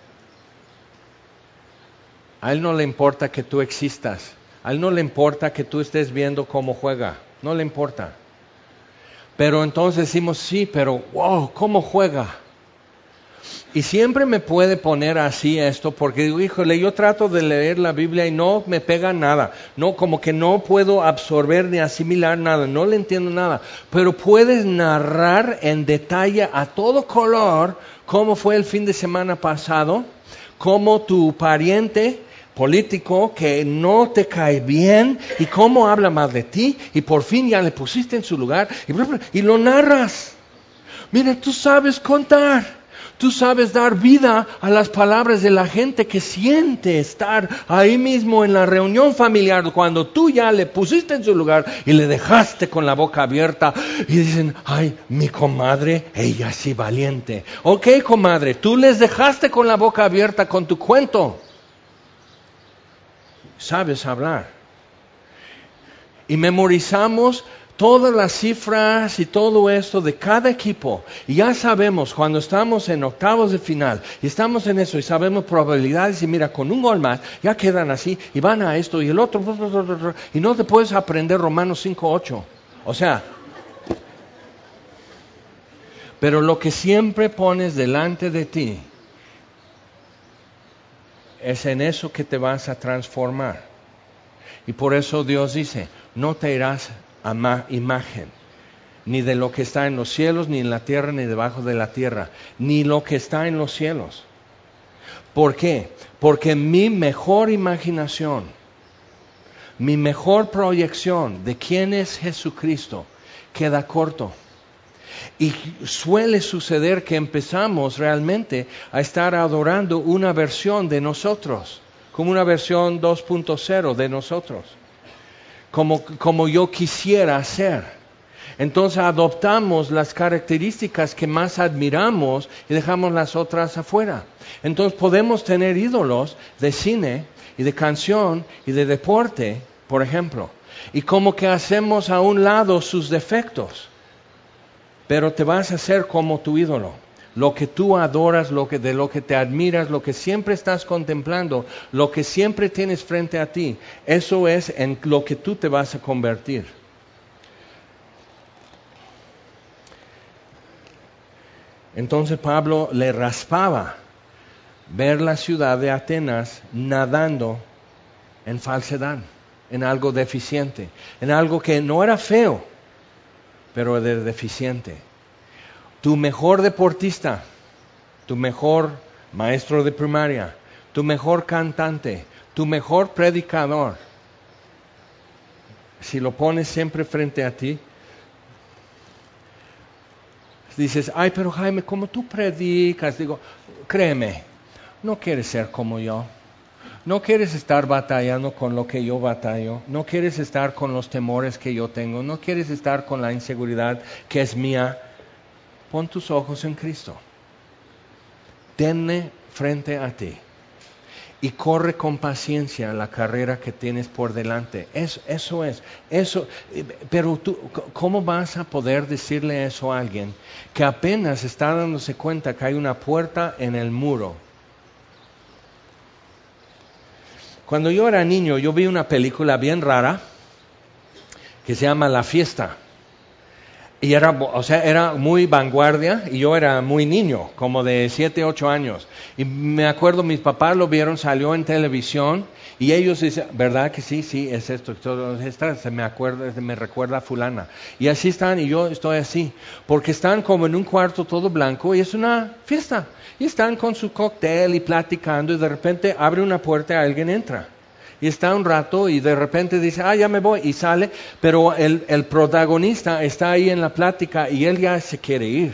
A: A él no le importa que tú existas. A él no le importa que tú estés viendo cómo juega. No le importa. Pero entonces decimos, sí, pero wow, ¿cómo juega? Y siempre me puede poner así esto, porque digo, híjole, yo trato de leer la Biblia y no me pega nada. No, como que no puedo absorber ni asimilar nada, no le entiendo nada. Pero puedes narrar en detalle a todo color cómo fue el fin de semana pasado, cómo tu pariente político que no te cae bien y cómo habla más de ti y por fin ya le pusiste en su lugar y, bla, bla, y lo narras. Mira, tú sabes contar. Tú sabes dar vida a las palabras de la gente que siente estar ahí mismo en la reunión familiar cuando tú ya le pusiste en su lugar y le dejaste con la boca abierta y dicen, ay, mi comadre, ella sí valiente. Ok, comadre, tú les dejaste con la boca abierta con tu cuento. Sabes hablar. Y memorizamos todas las cifras y todo esto de cada equipo. Y ya sabemos cuando estamos en octavos de final y estamos en eso y sabemos probabilidades y mira, con un gol más ya quedan así y van a esto y el otro y no te puedes aprender Romanos cinco ocho. O sea, pero lo que siempre pones delante de ti es en eso que te vas a transformar. Y por eso Dios dice, no te irás a ma- imagen, ni de lo que está en los cielos, ni en la tierra, ni debajo de la tierra, ni lo que está en los cielos. ¿Por qué? Porque mi mejor imaginación, mi mejor proyección de quién es Jesucristo, queda corto. Y suele suceder que empezamos realmente a estar adorando una versión de nosotros, como una versión dos punto cero de nosotros. Como, como yo quisiera ser. Entonces adoptamos las características que más admiramos y dejamos las otras afuera. Entonces podemos tener ídolos de cine y de canción y de deporte, por ejemplo, y como que hacemos a un lado sus defectos, pero te vas a hacer como tu ídolo. Lo que tú adoras, lo que, de lo que te admiras, lo que siempre estás contemplando, lo que siempre tienes frente a ti, eso es en lo que tú te vas a convertir. Entonces Pablo le raspaba ver la ciudad de Atenas nadando en falsedad, en algo deficiente, en algo que no era feo, pero era deficiente. Tu mejor deportista, tu mejor maestro de primaria, tu mejor cantante, tu mejor predicador, si lo pones siempre frente a ti, dices, ay, pero Jaime, como tú predicas, digo, créeme, no quieres ser como yo. No quieres estar batallando con lo que yo batallo, no quieres estar con los temores que yo tengo, no quieres estar con la inseguridad que es mía. Pon tus ojos en Cristo. Tenle frente a ti. y corre con paciencia la carrera que tienes por delante. Eso, eso es, eso. Pero tú, ¿cómo vas a poder decirle eso a alguien que apenas está dándose cuenta que hay una puerta en el muro? Cuando yo era niño, yo vi una película bien rara que se llama La Fiesta. Y era, o sea, era muy vanguardia y yo era muy niño, como de siete, ocho años. Y me acuerdo, mis papás lo vieron, salió en televisión y ellos dicen, ¿verdad que sí? Sí, es esto, todo esto, se me acuerda, se me recuerda a fulana. Y así están y yo estoy así, porque están como en un cuarto todo blanco y es una fiesta. Y están con su cóctel y platicando y de repente abre una puerta y alguien entra. Y está un rato y de repente dice, ah, ya me voy, y sale, pero el, el protagonista está ahí en la plática y él ya se quiere ir.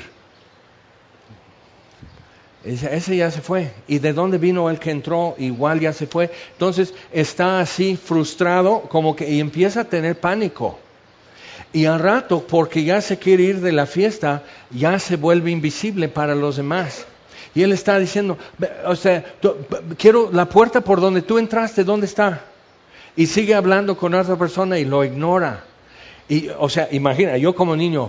A: Ese, ese ya se fue. ¿Y de dónde vino el que entró? Igual ya se fue. Entonces está así frustrado, como que, y empieza a tener pánico. Y al rato, porque ya se quiere ir de la fiesta, ya se vuelve invisible para los demás. Y él está diciendo, o sea, tú, quiero la puerta por donde tú entraste, ¿dónde está? Y sigue hablando con otra persona y lo ignora. Y, o sea, imagina, yo como niño,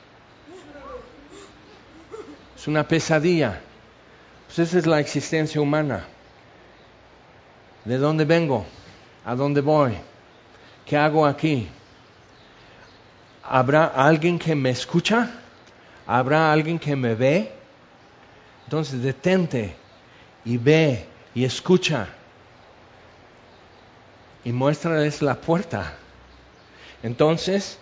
A: es una pesadilla. Pues esa es la existencia humana. ¿De dónde vengo? ¿A dónde voy? ¿Qué hago aquí? ¿Habrá alguien que me escucha? ¿Habrá alguien que me ve? Entonces detente y ve y escucha y muéstrales la puerta. Entonces,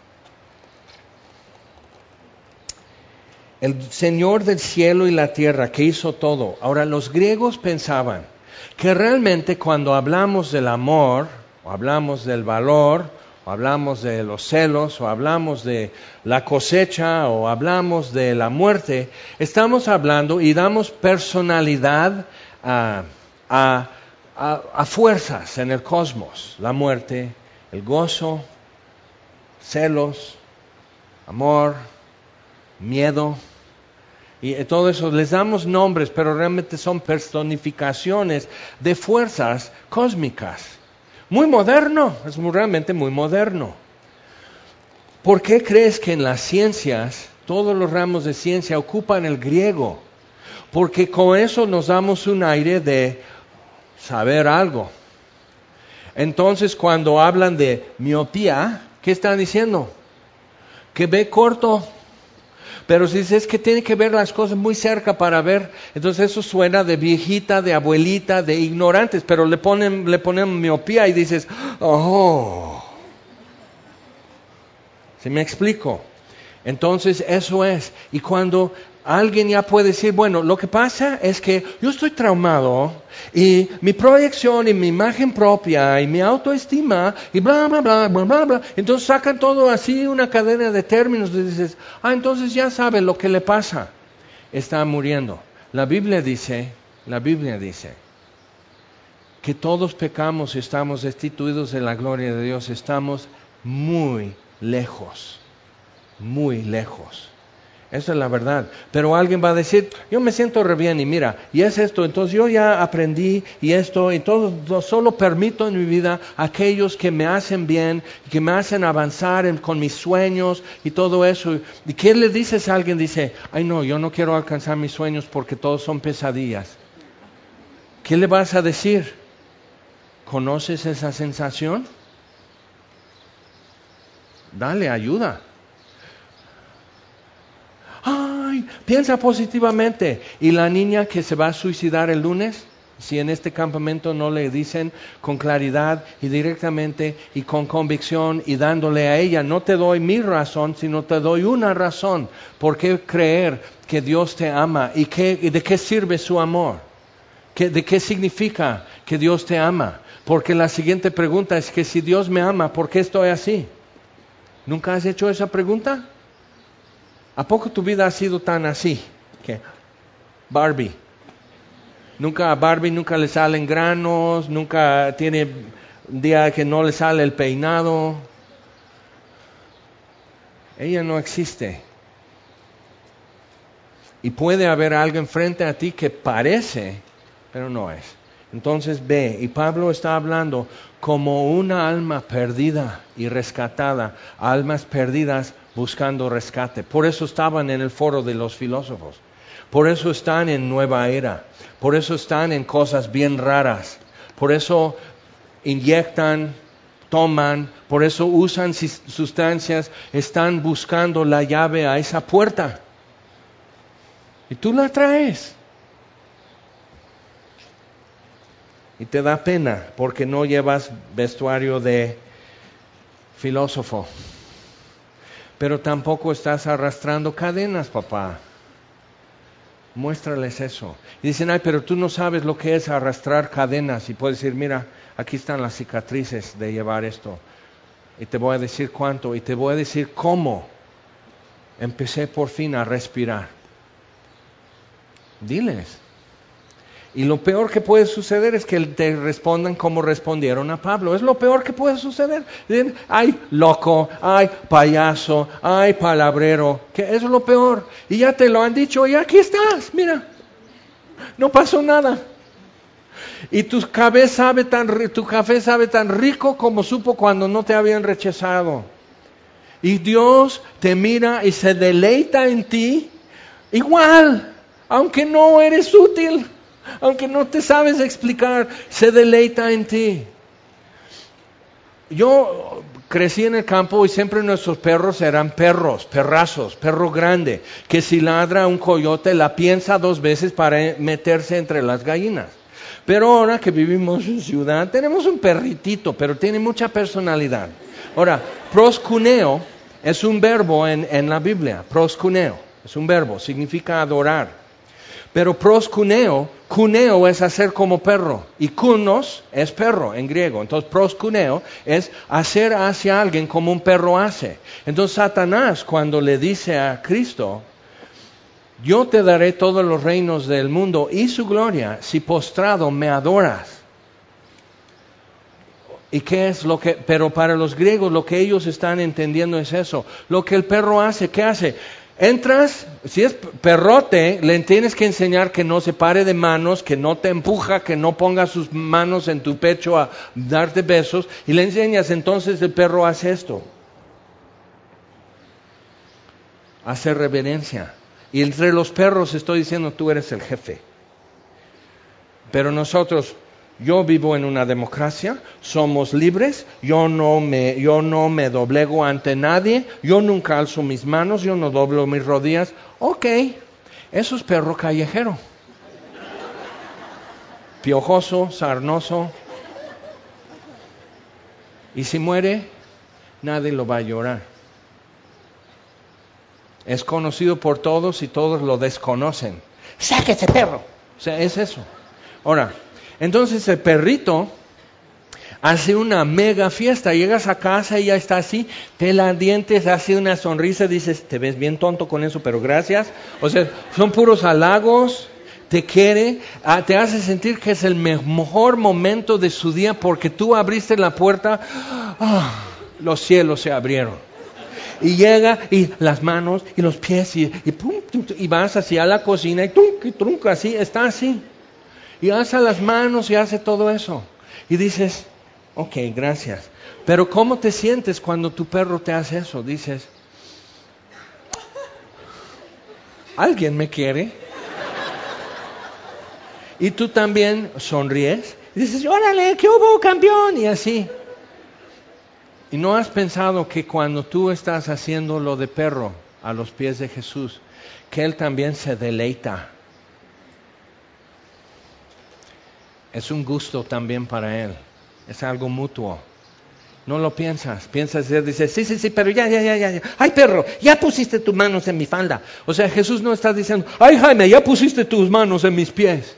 A: el Señor del cielo y la tierra que hizo todo. Ahora, los griegos pensaban que realmente cuando hablamos del amor, o hablamos del valor, o hablamos de los celos, o hablamos de la cosecha, o hablamos de la muerte, estamos hablando y damos personalidad a, a, a, a fuerzas en el cosmos. La muerte, el gozo, celos, amor, miedo. Y todo eso les damos nombres, pero realmente son personificaciones de fuerzas cósmicas. Muy moderno, es muy, realmente muy moderno. ¿Por qué crees que en las ciencias, todos los ramos de ciencia ocupan el griego? Porque con eso nos damos un aire de saber algo. Entonces, cuando hablan de miopía, ¿qué están diciendo? Que ve corto. Pero si dices que tiene que ver las cosas muy cerca para ver, entonces eso suena de viejita, de abuelita, de ignorantes, pero le ponen, le ponen miopía y dices, oh. ¿Sí me explico? Entonces eso es. Y cuando alguien ya puede decir, bueno, lo que pasa es que yo estoy traumado y mi proyección y mi imagen propia y mi autoestima y bla, bla, bla, bla, bla, bla. Entonces sacan todo así, una cadena de términos y dices, ah, entonces ya sabe lo que le pasa. Está muriendo. La Biblia dice, la Biblia dice que todos pecamos y estamos destituidos de la gloria de Dios. Estamos muy lejos, muy lejos. Esa es la verdad. Pero alguien va a decir, yo me siento re bien y mira, y es esto, entonces yo ya aprendí y esto, y todo, solo permito en mi vida aquellos que me hacen bien, que me hacen avanzar en, con mis sueños y todo eso. ¿Y qué le dices a alguien? Dice, ay no, yo no quiero alcanzar mis sueños porque todos son pesadillas. ¿Qué le vas a decir? ¿Conoces esa sensación? Dale ayuda. Ay, piensa positivamente. ¿Y la niña que se va a suicidar el lunes? Si en este campamento no le dicen con claridad y directamente y con convicción y dándole a ella, no te doy mi razón, sino te doy una razón por qué creer que Dios te ama y, qué, y de qué sirve su amor. ¿Qué, ¿De qué significa que Dios te ama? Porque la siguiente pregunta es que si Dios me ama, ¿por qué estoy así? ¿Nunca has hecho esa pregunta? ¿A poco tu vida ha sido tan así? ¿Qué? Barbie. Nunca a Barbie nunca le salen granos, nunca tiene un día que no le sale el peinado. Ella no existe. Y puede haber alguien frente a ti que parece, pero no es. Entonces ve, y Pablo está hablando como una alma perdida y rescatada, almas perdidas buscando rescate. Por eso estaban en el foro de los filósofos, por eso están en Nueva Era, por eso están en cosas bien raras, por eso inyectan, toman, por eso usan sustancias, están buscando la llave a esa puerta. Y tú la traes. Y te da pena porque no llevas vestuario de filósofo. Pero tampoco estás arrastrando cadenas, papá. Muéstrales eso. Y dicen, ay, pero tú no sabes lo que es arrastrar cadenas. Y puedes decir, mira, aquí están las cicatrices de llevar esto. Y te voy a decir cuánto. Y te voy a decir cómo empecé por fin a respirar. Diles. Y lo peor que puede suceder es que te respondan como respondieron a Pablo. Es lo peor que puede suceder. Dicen, ay, loco, ay, payaso, ay, palabrero. Que eso es lo peor. Y ya te lo han dicho y aquí estás, mira. No pasó nada. Y tu café sabe tan, tu café sabe tan rico como supo cuando no te habían rechazado. Y Dios te mira y se deleita en ti igual, aunque no eres útil. Aunque no te sabes explicar, se deleita en ti. Yo crecí en el campo y siempre nuestros perros eran perros, perrazos, perro grande, que si ladra un coyote la piensa dos veces para meterse entre las gallinas. Pero ahora que vivimos en ciudad, tenemos un perritito, pero tiene mucha personalidad. Ahora, proskuneo es un verbo en, en la Biblia, proskuneo, es un verbo, significa adorar. Pero proskuneo, kuneo es hacer como perro y kunos es perro en griego. Entonces proskuneo es hacer hacia alguien como un perro hace. Entonces Satanás cuando le dice a Cristo, yo te daré todos los reinos del mundo y su gloria si postrado me adoras. ¿Y qué es lo que? Pero para los griegos lo que ellos están entendiendo es eso. Lo que el perro hace, ¿qué hace? Entras, si es perrote, le tienes que enseñar que no se pare de manos, que no te empuja, que no ponga sus manos en tu pecho a darte besos, y le enseñas, entonces el perro hace esto. Hace reverencia. Y entre los perros estoy diciendo, tú eres el jefe. Pero nosotros, yo vivo en una democracia, somos libres, yo no me, yo no me doblego ante nadie, yo nunca alzo mis manos, yo no doblo mis rodillas. Ok, eso es perro callejero. Piojoso, sarnoso. Y si muere, nadie lo va a llorar. Es conocido por todos y todos lo desconocen. ¡Saque ese perro! O sea, es eso. Ahora, entonces el perrito hace una mega fiesta. Llegas a casa y ya está así, pela dientes, hace una sonrisa, dices, te ves bien tonto con eso, pero gracias. O sea, son puros halagos, te quiere, ah, te hace sentir que es el mejor momento de su día porque tú abriste la puerta, ah, los cielos se abrieron. Y llega, y las manos, y los pies, y, y, pum, tum, tum, y vas hacia la cocina, y tum, y trunca así, está así. Y alza las manos y hace todo eso. Y dices, ok, gracias. Pero ¿cómo te sientes cuando tu perro te hace eso? Dices, ¿alguien me quiere? Y tú también sonríes. Y dices, órale, ¿qué hubo, campeón? Y así. ¿Y no has pensado que cuando tú estás haciendo lo de perro a los pies de Jesús, que Él también se deleita? Es un gusto también para Él. Es algo mutuo. No lo piensas. Piensas, dices, sí, sí, sí, pero ya, ya, ya, ya. Ay, perro, ya pusiste tus manos en mi falda. O sea, Jesús no está diciendo, ay, Jaime, ya pusiste tus manos en mis pies.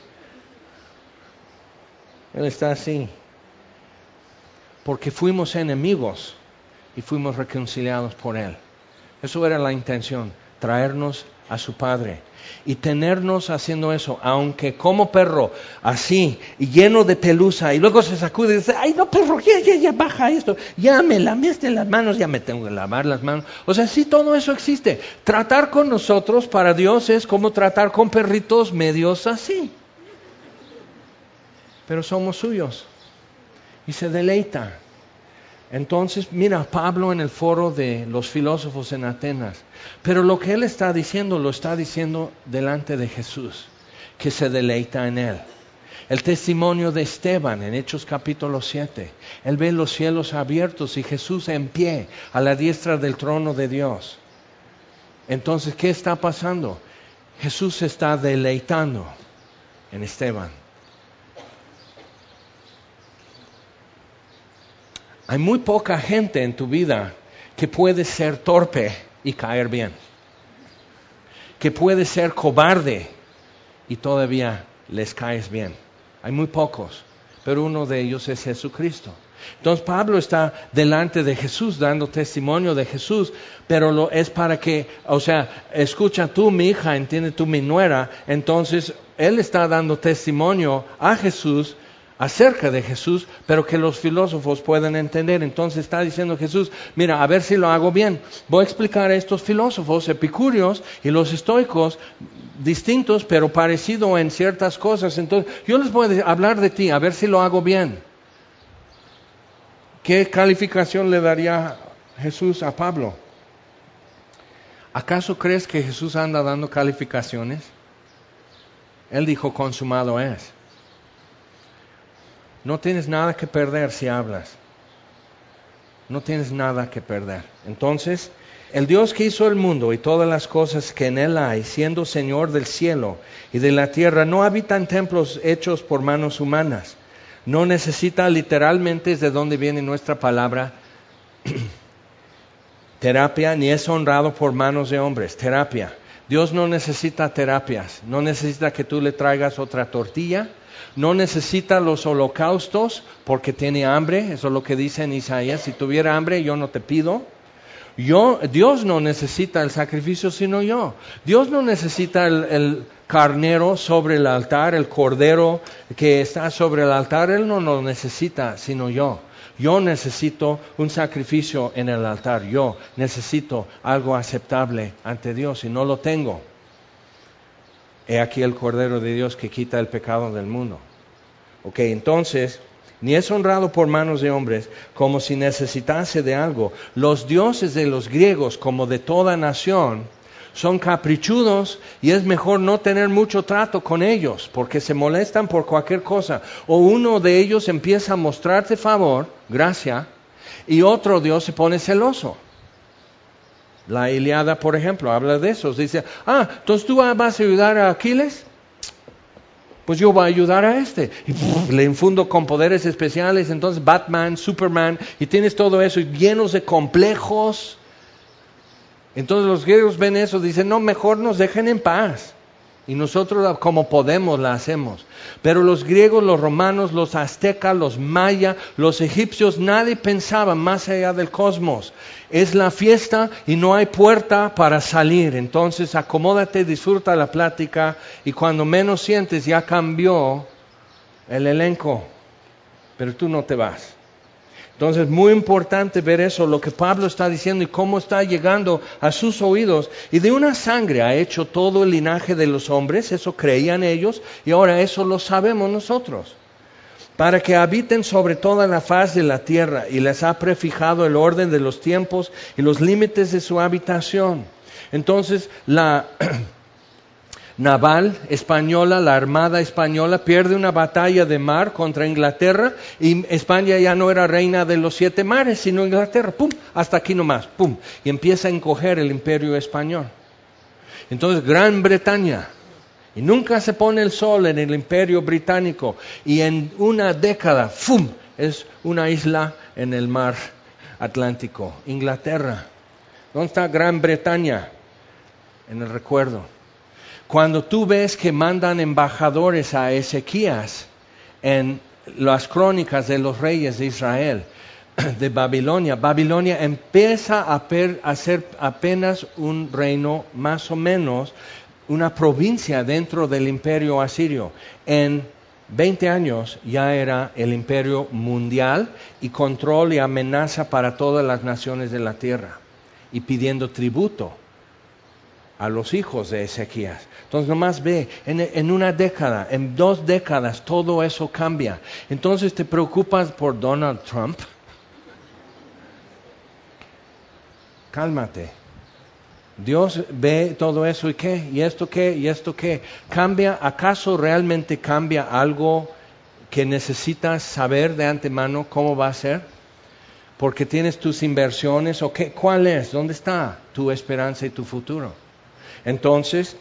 A: Él está así. Porque fuimos enemigos y fuimos reconciliados por Él. Eso era la intención, traernos a su Padre. Y tenernos haciendo eso, aunque como perro, así, y lleno de pelusa, y luego se sacude y dice, ay no perro, ya, ya, ya, baja esto, ya me lamiste las manos, ya me tengo que lavar las manos. O sea, sí, todo eso existe. Tratar con nosotros para Dios es como tratar con perritos medios así. pero somos suyos. Y se deleita. Entonces, mira, Pablo en el foro de los filósofos en Atenas. Pero lo que él está diciendo, lo está diciendo delante de Jesús, que se deleita en él. El testimonio de Esteban en Hechos capítulo siete. Él ve los cielos abiertos y Jesús en pie a la diestra del trono de Dios. Entonces, ¿qué está pasando? Jesús se está deleitando en Esteban. Hay muy poca gente en tu vida que puede ser torpe y caer bien. Que puede ser cobarde y todavía les caes bien. Hay muy pocos, pero uno de ellos es Jesucristo. Entonces Pablo está delante de Jesús, dando testimonio de Jesús, pero lo es para que, o sea, escucha tú mi hija, entiende tú mi nuera. Entonces él está dando testimonio a Jesús, acerca de Jesús, pero que los filósofos puedan entender. Entonces está diciendo Jesús, mira, a ver si lo hago bien. Voy a explicar a estos filósofos epicúreos y los estoicos, distintos pero parecidos en ciertas cosas. Entonces yo les voy a hablar de ti, a ver si lo hago bien. ¿Qué calificación le daría Jesús a Pablo? ¿Acaso crees que Jesús anda dando calificaciones? Él dijo, consumado es. No tienes nada que perder si hablas. No tienes nada que perder. Entonces, el Dios que hizo el mundo y todas las cosas que en él hay, siendo Señor del cielo y de la tierra, no habita en templos hechos por manos humanas. No necesita, literalmente, es de donde viene nuestra palabra, terapia, ni es honrado por manos de hombres. Terapia. Dios no necesita terapias. No necesita que tú le traigas otra tortilla. No necesita los holocaustos porque tiene hambre. Eso es lo que dice en Isaías. Si tuviera hambre, yo no te pido. Yo, Dios no necesita el sacrificio, sino yo. Dios no necesita el, el carnero sobre el altar, el cordero que está sobre el altar. Él no lo necesita, sino yo. Yo necesito un sacrificio en el altar. Yo necesito algo aceptable ante Dios y no lo tengo. He aquí el Cordero de Dios que quita el pecado del mundo. Ok, entonces, ni es honrado por manos de hombres como si necesitase de algo. Los dioses de los griegos, como de toda nación, son caprichudos y es mejor no tener mucho trato con ellos porque se molestan por cualquier cosa. O uno de ellos empieza a mostrarte favor, gracia, y otro dios se pone celoso. La Ilíada, por ejemplo, habla de eso. Dice, ah, entonces tú vas a ayudar a Aquiles, pues yo voy a ayudar a este. Y pff, le infundo con poderes especiales, entonces Batman, Superman, y tienes todo eso llenos de complejos. Entonces los griegos ven eso, dicen, no, mejor nos dejen en paz. Y nosotros como podemos la hacemos. Pero los griegos, los romanos, los aztecas, los mayas, los egipcios, nadie pensaba más allá del cosmos. Es la fiesta y no hay puerta para salir. Entonces acomódate, disfruta la plática y cuando menos sientes ya cambió el elenco. Pero tú no te vas. Entonces, muy importante ver eso, lo que Pablo está diciendo y cómo está llegando a sus oídos. Y de una sangre ha hecho todo el linaje de los hombres, eso creían ellos, y ahora eso lo sabemos nosotros. Para que habiten sobre toda la faz de la tierra, y les ha prefijado el orden de los tiempos y los límites de su habitación. Entonces, la naval española, la armada española pierde una batalla de mar contra Inglaterra y España ya no era reina de los siete mares, sino Inglaterra, pum, hasta aquí nomás, pum, y empieza a encoger el imperio español. Entonces Gran Bretaña, y nunca se pone el sol en el imperio británico, y en una década, pum, es una isla en el mar Atlántico, Inglaterra. ¿Dónde está Gran Bretaña? En el recuerdo. Cuando tú ves que mandan embajadores a Ezequías en las crónicas de los reyes de Israel, de Babilonia, Babilonia empieza a, per, a ser apenas un reino más o menos, una provincia dentro del imperio asirio. En veinte años ya era el imperio mundial y control y amenaza para todas las naciones de la tierra y pidiendo tributo. a los hijos de Ezequías. Entonces nomás ve, en, en una década, en dos décadas, todo eso cambia. Entonces te preocupas por Donald Trump. Cálmate. Dios ve todo eso, ¿y qué? ¿Y esto qué? ¿Y esto qué? ¿Cambia? ¿Acaso realmente cambia algo que necesitas saber de antemano cómo va a ser? Porque tienes tus inversiones, ¿o qué? ¿Cuál es? ¿Dónde está tu esperanza y tu futuro? Entonces,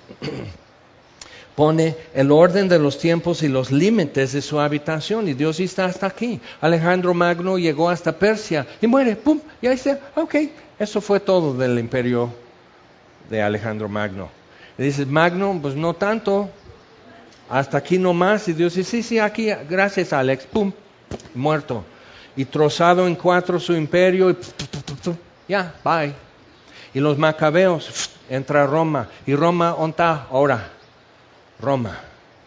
A: pone el orden de los tiempos y los límites de su habitación, y Dios está hasta aquí. Alejandro Magno llegó hasta Persia y muere, ¡pum! Y ahí está, ok, eso fue todo del imperio de Alejandro Magno. Y dices, Magno, pues no tanto, hasta aquí nomás, y Dios dice, sí, sí, aquí, gracias Alex, ¡pum! Muerto. Y trozado en cuatro su imperio, y ya, bye. Y los macabeos, entra a Roma, y Roma, ¿dónde está ahora? Roma.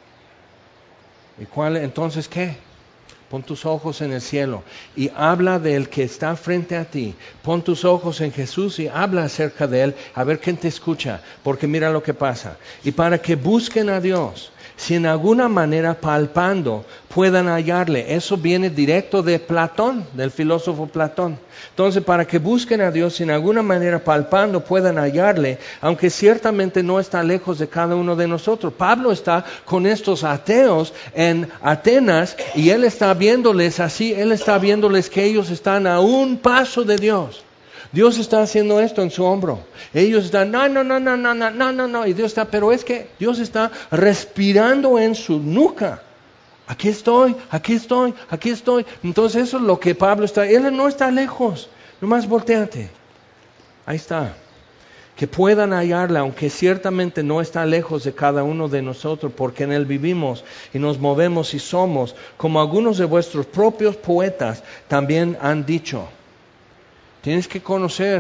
A: ¿Y cuál? Entonces, ¿qué? Pon tus ojos en el cielo y habla del que está frente a ti. Pon tus ojos en Jesús y habla acerca de Él, a ver quién te escucha, porque mira lo que pasa. Y para que busquen a Dios, si en alguna manera palpando puedan hallarle. Eso viene directo de Platón, del filósofo Platón. Entonces, para que busquen a Dios, si en alguna manera palpando puedan hallarle, aunque ciertamente no está lejos de cada uno de nosotros. Pablo está con estos ateos en Atenas y él está viéndoles así, él está viéndoles que ellos están a un paso de Dios. Dios está haciendo esto en su hombro. Ellos están, no, no, no, no, no, no, no, no, no. Y Dios está, pero es que Dios está respirando en su nuca. Aquí estoy, aquí estoy, aquí estoy. Entonces eso es lo que Pablo está, él no está lejos. Nomás volteate. Ahí está. Que puedan hallarla, aunque ciertamente no está lejos de cada uno de nosotros, porque en él vivimos y nos movemos y somos, como algunos de vuestros propios poetas también han dicho. Tienes que conocer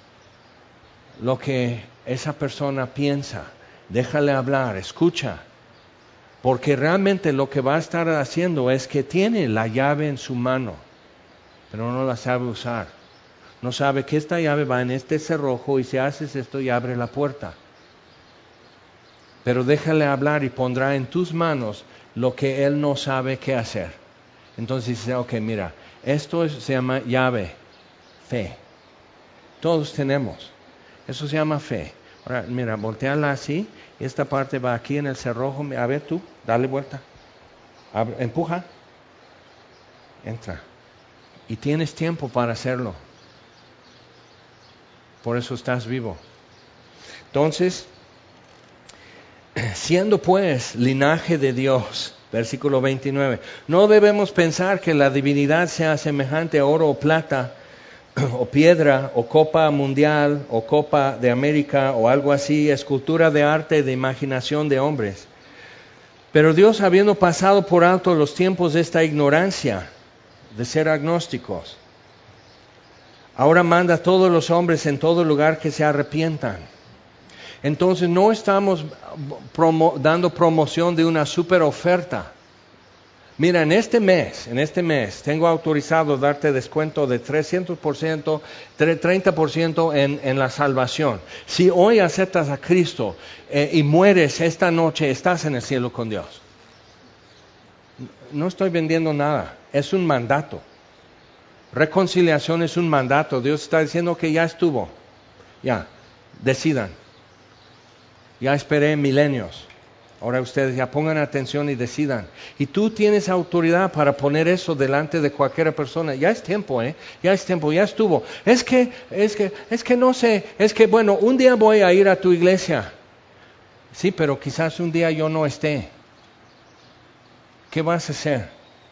A: lo que esa persona piensa. Déjale hablar, escucha. Porque realmente lo que va a estar haciendo es que tiene la llave en su mano, pero no la sabe usar. No sabe que esta llave va en este cerrojo y si haces esto y abre la puerta. Pero déjale hablar y pondrá en tus manos lo que él no sabe qué hacer. Entonces dice, ok, mira, esto es, se llama llave. Fe. Todos tenemos. Eso se llama fe. Ahora, mira, volteala así. Esta parte va aquí en el cerrojo. A ver tú, dale vuelta. Abre, empuja. Entra. Y tienes tiempo para hacerlo. Por eso estás vivo. Entonces, siendo pues linaje de Dios, versículo veintinueve, no debemos pensar que la divinidad sea semejante a oro o plata, o piedra, o copa mundial, o copa de América, o algo así, escultura de arte de imaginación de hombres. Pero Dios, habiendo pasado por alto los tiempos de esta ignorancia, de ser agnósticos, ahora manda a todos los hombres en todo lugar que se arrepientan. Entonces no estamos promo- dando promoción de una super oferta. Mira, en este mes, en este mes, tengo autorizado darte descuento de trescientos por ciento, treinta por ciento en, en la salvación. Si hoy aceptas a Cristo eh, y mueres esta noche, estás en el cielo con Dios. No estoy vendiendo nada, es un mandato. Reconciliación es un mandato. Dios está diciendo que ya estuvo. Ya, decidan. Ya esperé milenios. Ahora ustedes ya pongan atención y decidan. Y tú tienes autoridad para poner eso delante de cualquier persona. Ya es tiempo, ¿eh? Ya es tiempo, ya estuvo. Es que, es que, es que no sé, es que bueno, un día voy a ir a tu iglesia. Sí, pero quizás un día yo no esté. ¿Qué vas a hacer?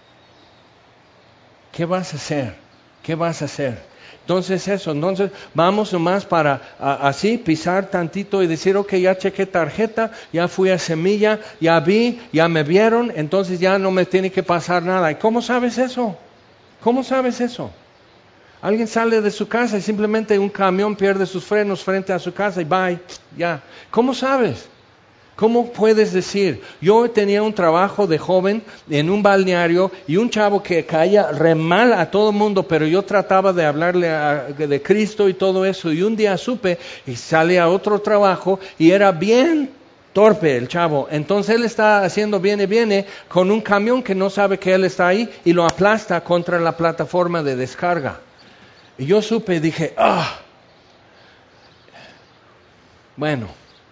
A: ¿Qué vas a hacer? ¿Qué vas a hacer? Entonces eso, entonces vamos nomás para a, así pisar tantito y decir, ok, ya chequé tarjeta, ya fui a Semilla, ya vi, ya me vieron, entonces ya no me tiene que pasar nada. ¿Y cómo sabes eso? ¿Cómo sabes eso? Alguien sale de su casa y simplemente un camión pierde sus frenos frente a su casa y bye, ya. ¿Cómo sabes? ¿Cómo puedes decir? Yo tenía un trabajo de joven en un balneario y un chavo que caía re mal a todo el mundo, pero yo trataba de hablarle a, de Cristo y todo eso. Y un día supe y salí a otro trabajo y era bien torpe el chavo. Entonces él está haciendo viene, viene con un camión que no sabe que él está ahí y lo aplasta contra la plataforma de descarga. Y yo supe y dije, ah, bueno.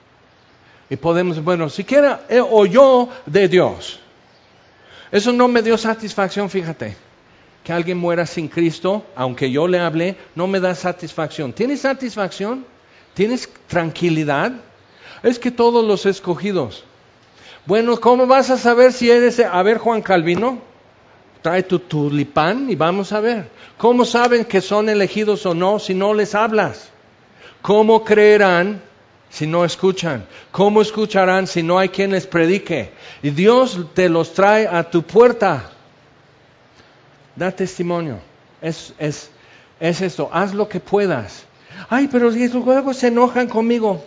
A: Y podemos, bueno, siquiera él oyó de Dios. Eso no me dio satisfacción, fíjate. Que alguien muera sin Cristo, aunque yo le hablé, no me da satisfacción. ¿Tienes satisfacción? ¿Tienes tranquilidad? Es que todos los escogidos. Bueno, ¿cómo vas a saber si eres, a ver, Juan Calvino? Trae tu tulipán y vamos a ver. ¿Cómo saben que son elegidos o no si no les hablas? ¿Cómo creerán si no escuchan? ¿Cómo escucharán si no hay quien les predique? Y Dios te los trae a tu puerta. Da testimonio. Es, es, es esto. Haz lo que puedas. Ay, pero si luego se enojan conmigo.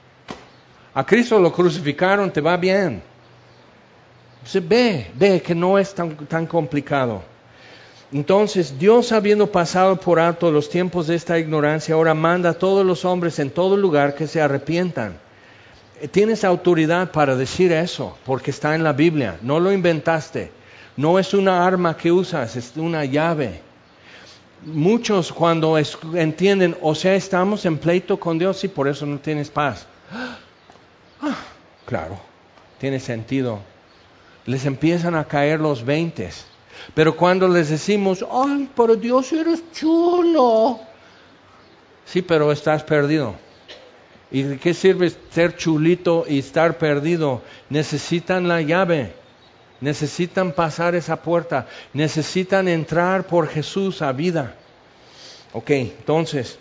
A: A Cristo lo crucificaron, te va bien. Entonces, ve, ve que no es tan, tan complicado. Entonces, Dios, habiendo pasado por alto los tiempos de esta ignorancia, ahora manda a todos los hombres en todo lugar que se arrepientan. Tienes autoridad para decir eso, porque está en la Biblia. No lo inventaste. No es una arma que usas, es una llave. Muchos cuando es, entienden, o sea, estamos en pleito con Dios y por eso no tienes paz. Ah, claro, tiene sentido. Les empiezan a caer los veintes. Pero cuando les decimos, ay, pero Dios eres chulo. Sí, pero estás perdido. ¿Y de qué sirve ser chulito y estar perdido? Necesitan la llave. Necesitan pasar esa puerta. Necesitan entrar por Jesús a vida. Ok, entonces,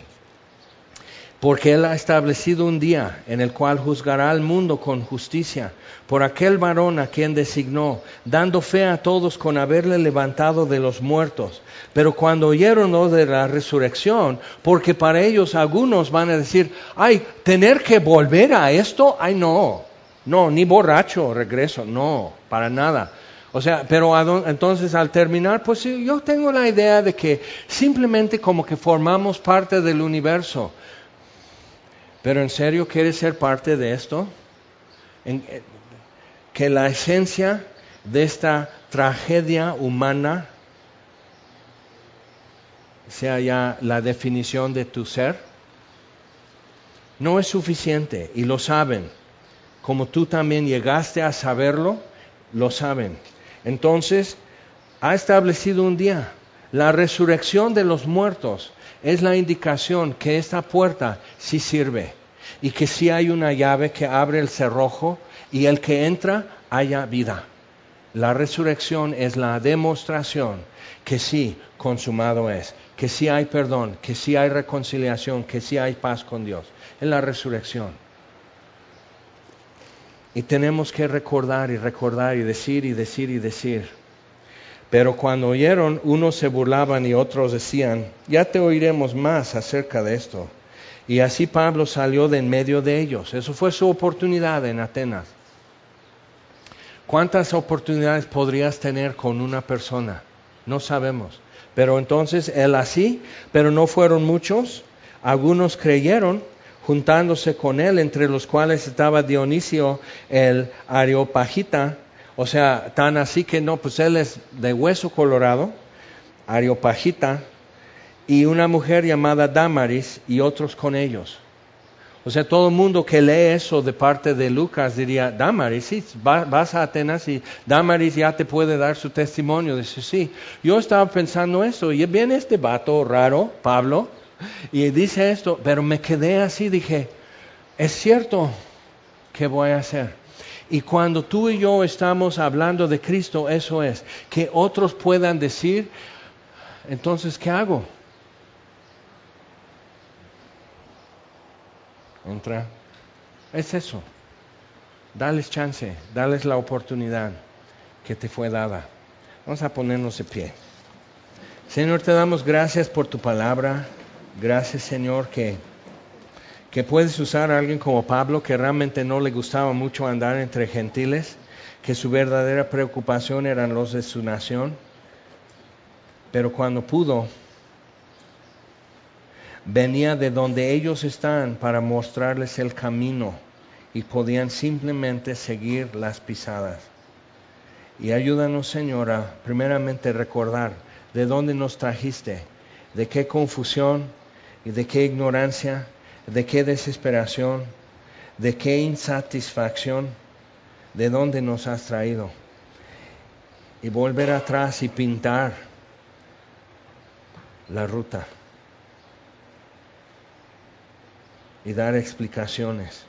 A: porque Él ha establecido un día en el cual juzgará al mundo con justicia, por aquel varón a quien designó, dando fe a todos con haberle levantado de los muertos. Pero cuando oyeron lo de la resurrección, porque para ellos algunos van a decir, ay, tener que volver a esto, ay no, no, ni borracho regreso, no, para nada. O sea, pero entonces al terminar, pues yo tengo la idea de que simplemente como que formamos parte del universo. Pero ¿en serio quieres ser parte de esto? En, que la esencia de esta tragedia humana sea ya la definición de tu ser. No es suficiente y lo saben. Como tú también llegaste a saberlo, lo saben. Entonces, ha establecido un día. La resurrección de los muertos es la indicación que esta puerta sí sirve y que sí hay una llave que abre el cerrojo y el que entra haya vida. La resurrección es la demostración que sí consumado es, que sí hay perdón, que sí hay reconciliación, que sí hay paz con Dios. Es la resurrección. Y tenemos que recordar y recordar y decir y decir y decir. Pero cuando oyeron, unos se burlaban y otros decían, ya te oiremos más acerca de esto. Y así Pablo salió de en medio de ellos. Eso fue su oportunidad en Atenas. ¿Cuántas oportunidades podrías tener con una persona? No sabemos. Pero entonces él así, pero no fueron muchos. Algunos creyeron, juntándose con él, entre los cuales estaba Dionisio el Areopagita. O sea, tan así que no, pues él es de hueso colorado, Areopagita, y una mujer llamada Dámaris y otros con ellos. O sea, todo el mundo que lee eso de parte de Lucas diría, Dámaris, sí, vas a Atenas y Dámaris ya te puede dar su testimonio. Dice, sí, yo estaba pensando eso y viene este vato raro, Pablo, y dice esto, pero me quedé así, dije, es cierto, ¿qué voy a hacer? Y cuando tú y yo estamos hablando de Cristo, eso es, que otros puedan decir, entonces, ¿qué hago? Entra. Es eso. Dales chance, dales la oportunidad que te fue dada. Vamos a ponernos de pie. Señor, te damos gracias por tu palabra. Gracias, Señor, que, que puedes usar a alguien como Pablo, que realmente no le gustaba mucho andar entre gentiles, que su verdadera preocupación eran los de su nación, pero cuando pudo, venía de donde ellos están para mostrarles el camino y podían simplemente seguir las pisadas. Y ayúdanos, Señor, a primeramente recordar de dónde nos trajiste, de qué confusión y de qué ignorancia, de qué desesperación, de qué insatisfacción, de dónde nos has traído. Y volver atrás y pintar la ruta. Y dar explicaciones.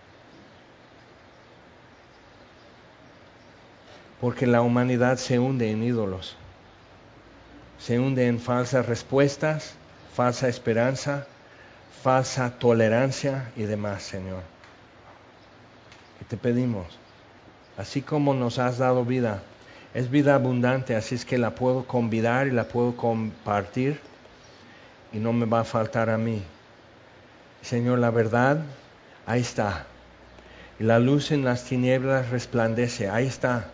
A: Porque la humanidad se hunde en ídolos. Se hunde en falsas respuestas, falsa esperanza, falsa tolerancia y demás, Señor. Y te pedimos, así como nos has dado vida, es vida abundante, así es que la puedo convidar y la puedo compartir y no me va a faltar a mí. Señor, la verdad, ahí está. Y la luz en las tinieblas resplandece, ahí está.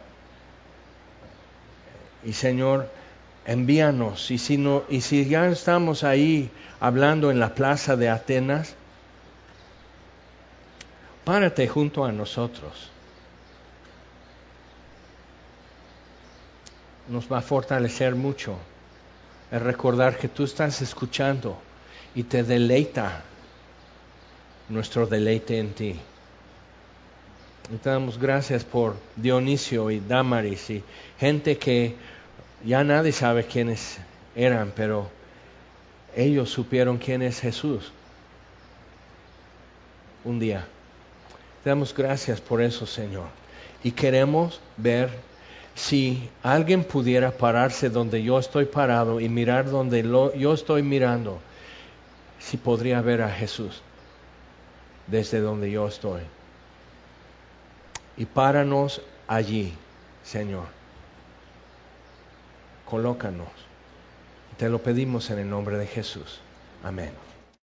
A: Y Señor, envíanos. Y si, no, y si ya estamos ahí hablando en la plaza de Atenas, párate junto a nosotros. Nos va a fortalecer mucho el recordar que tú estás escuchando y te deleita nuestro deleite en ti. Y te damos gracias por Dionisio y Damaris y gente que ya nadie sabe quiénes eran, pero ellos supieron quién es Jesús un día. Te damos gracias por eso, Señor. Y queremos ver si alguien pudiera pararse donde yo estoy parado y mirar donde lo, yo estoy mirando, si podría ver a Jesús desde donde yo estoy. Y páranos allí, Señor. Colócanos. Te lo pedimos en el nombre de Jesús. Amén.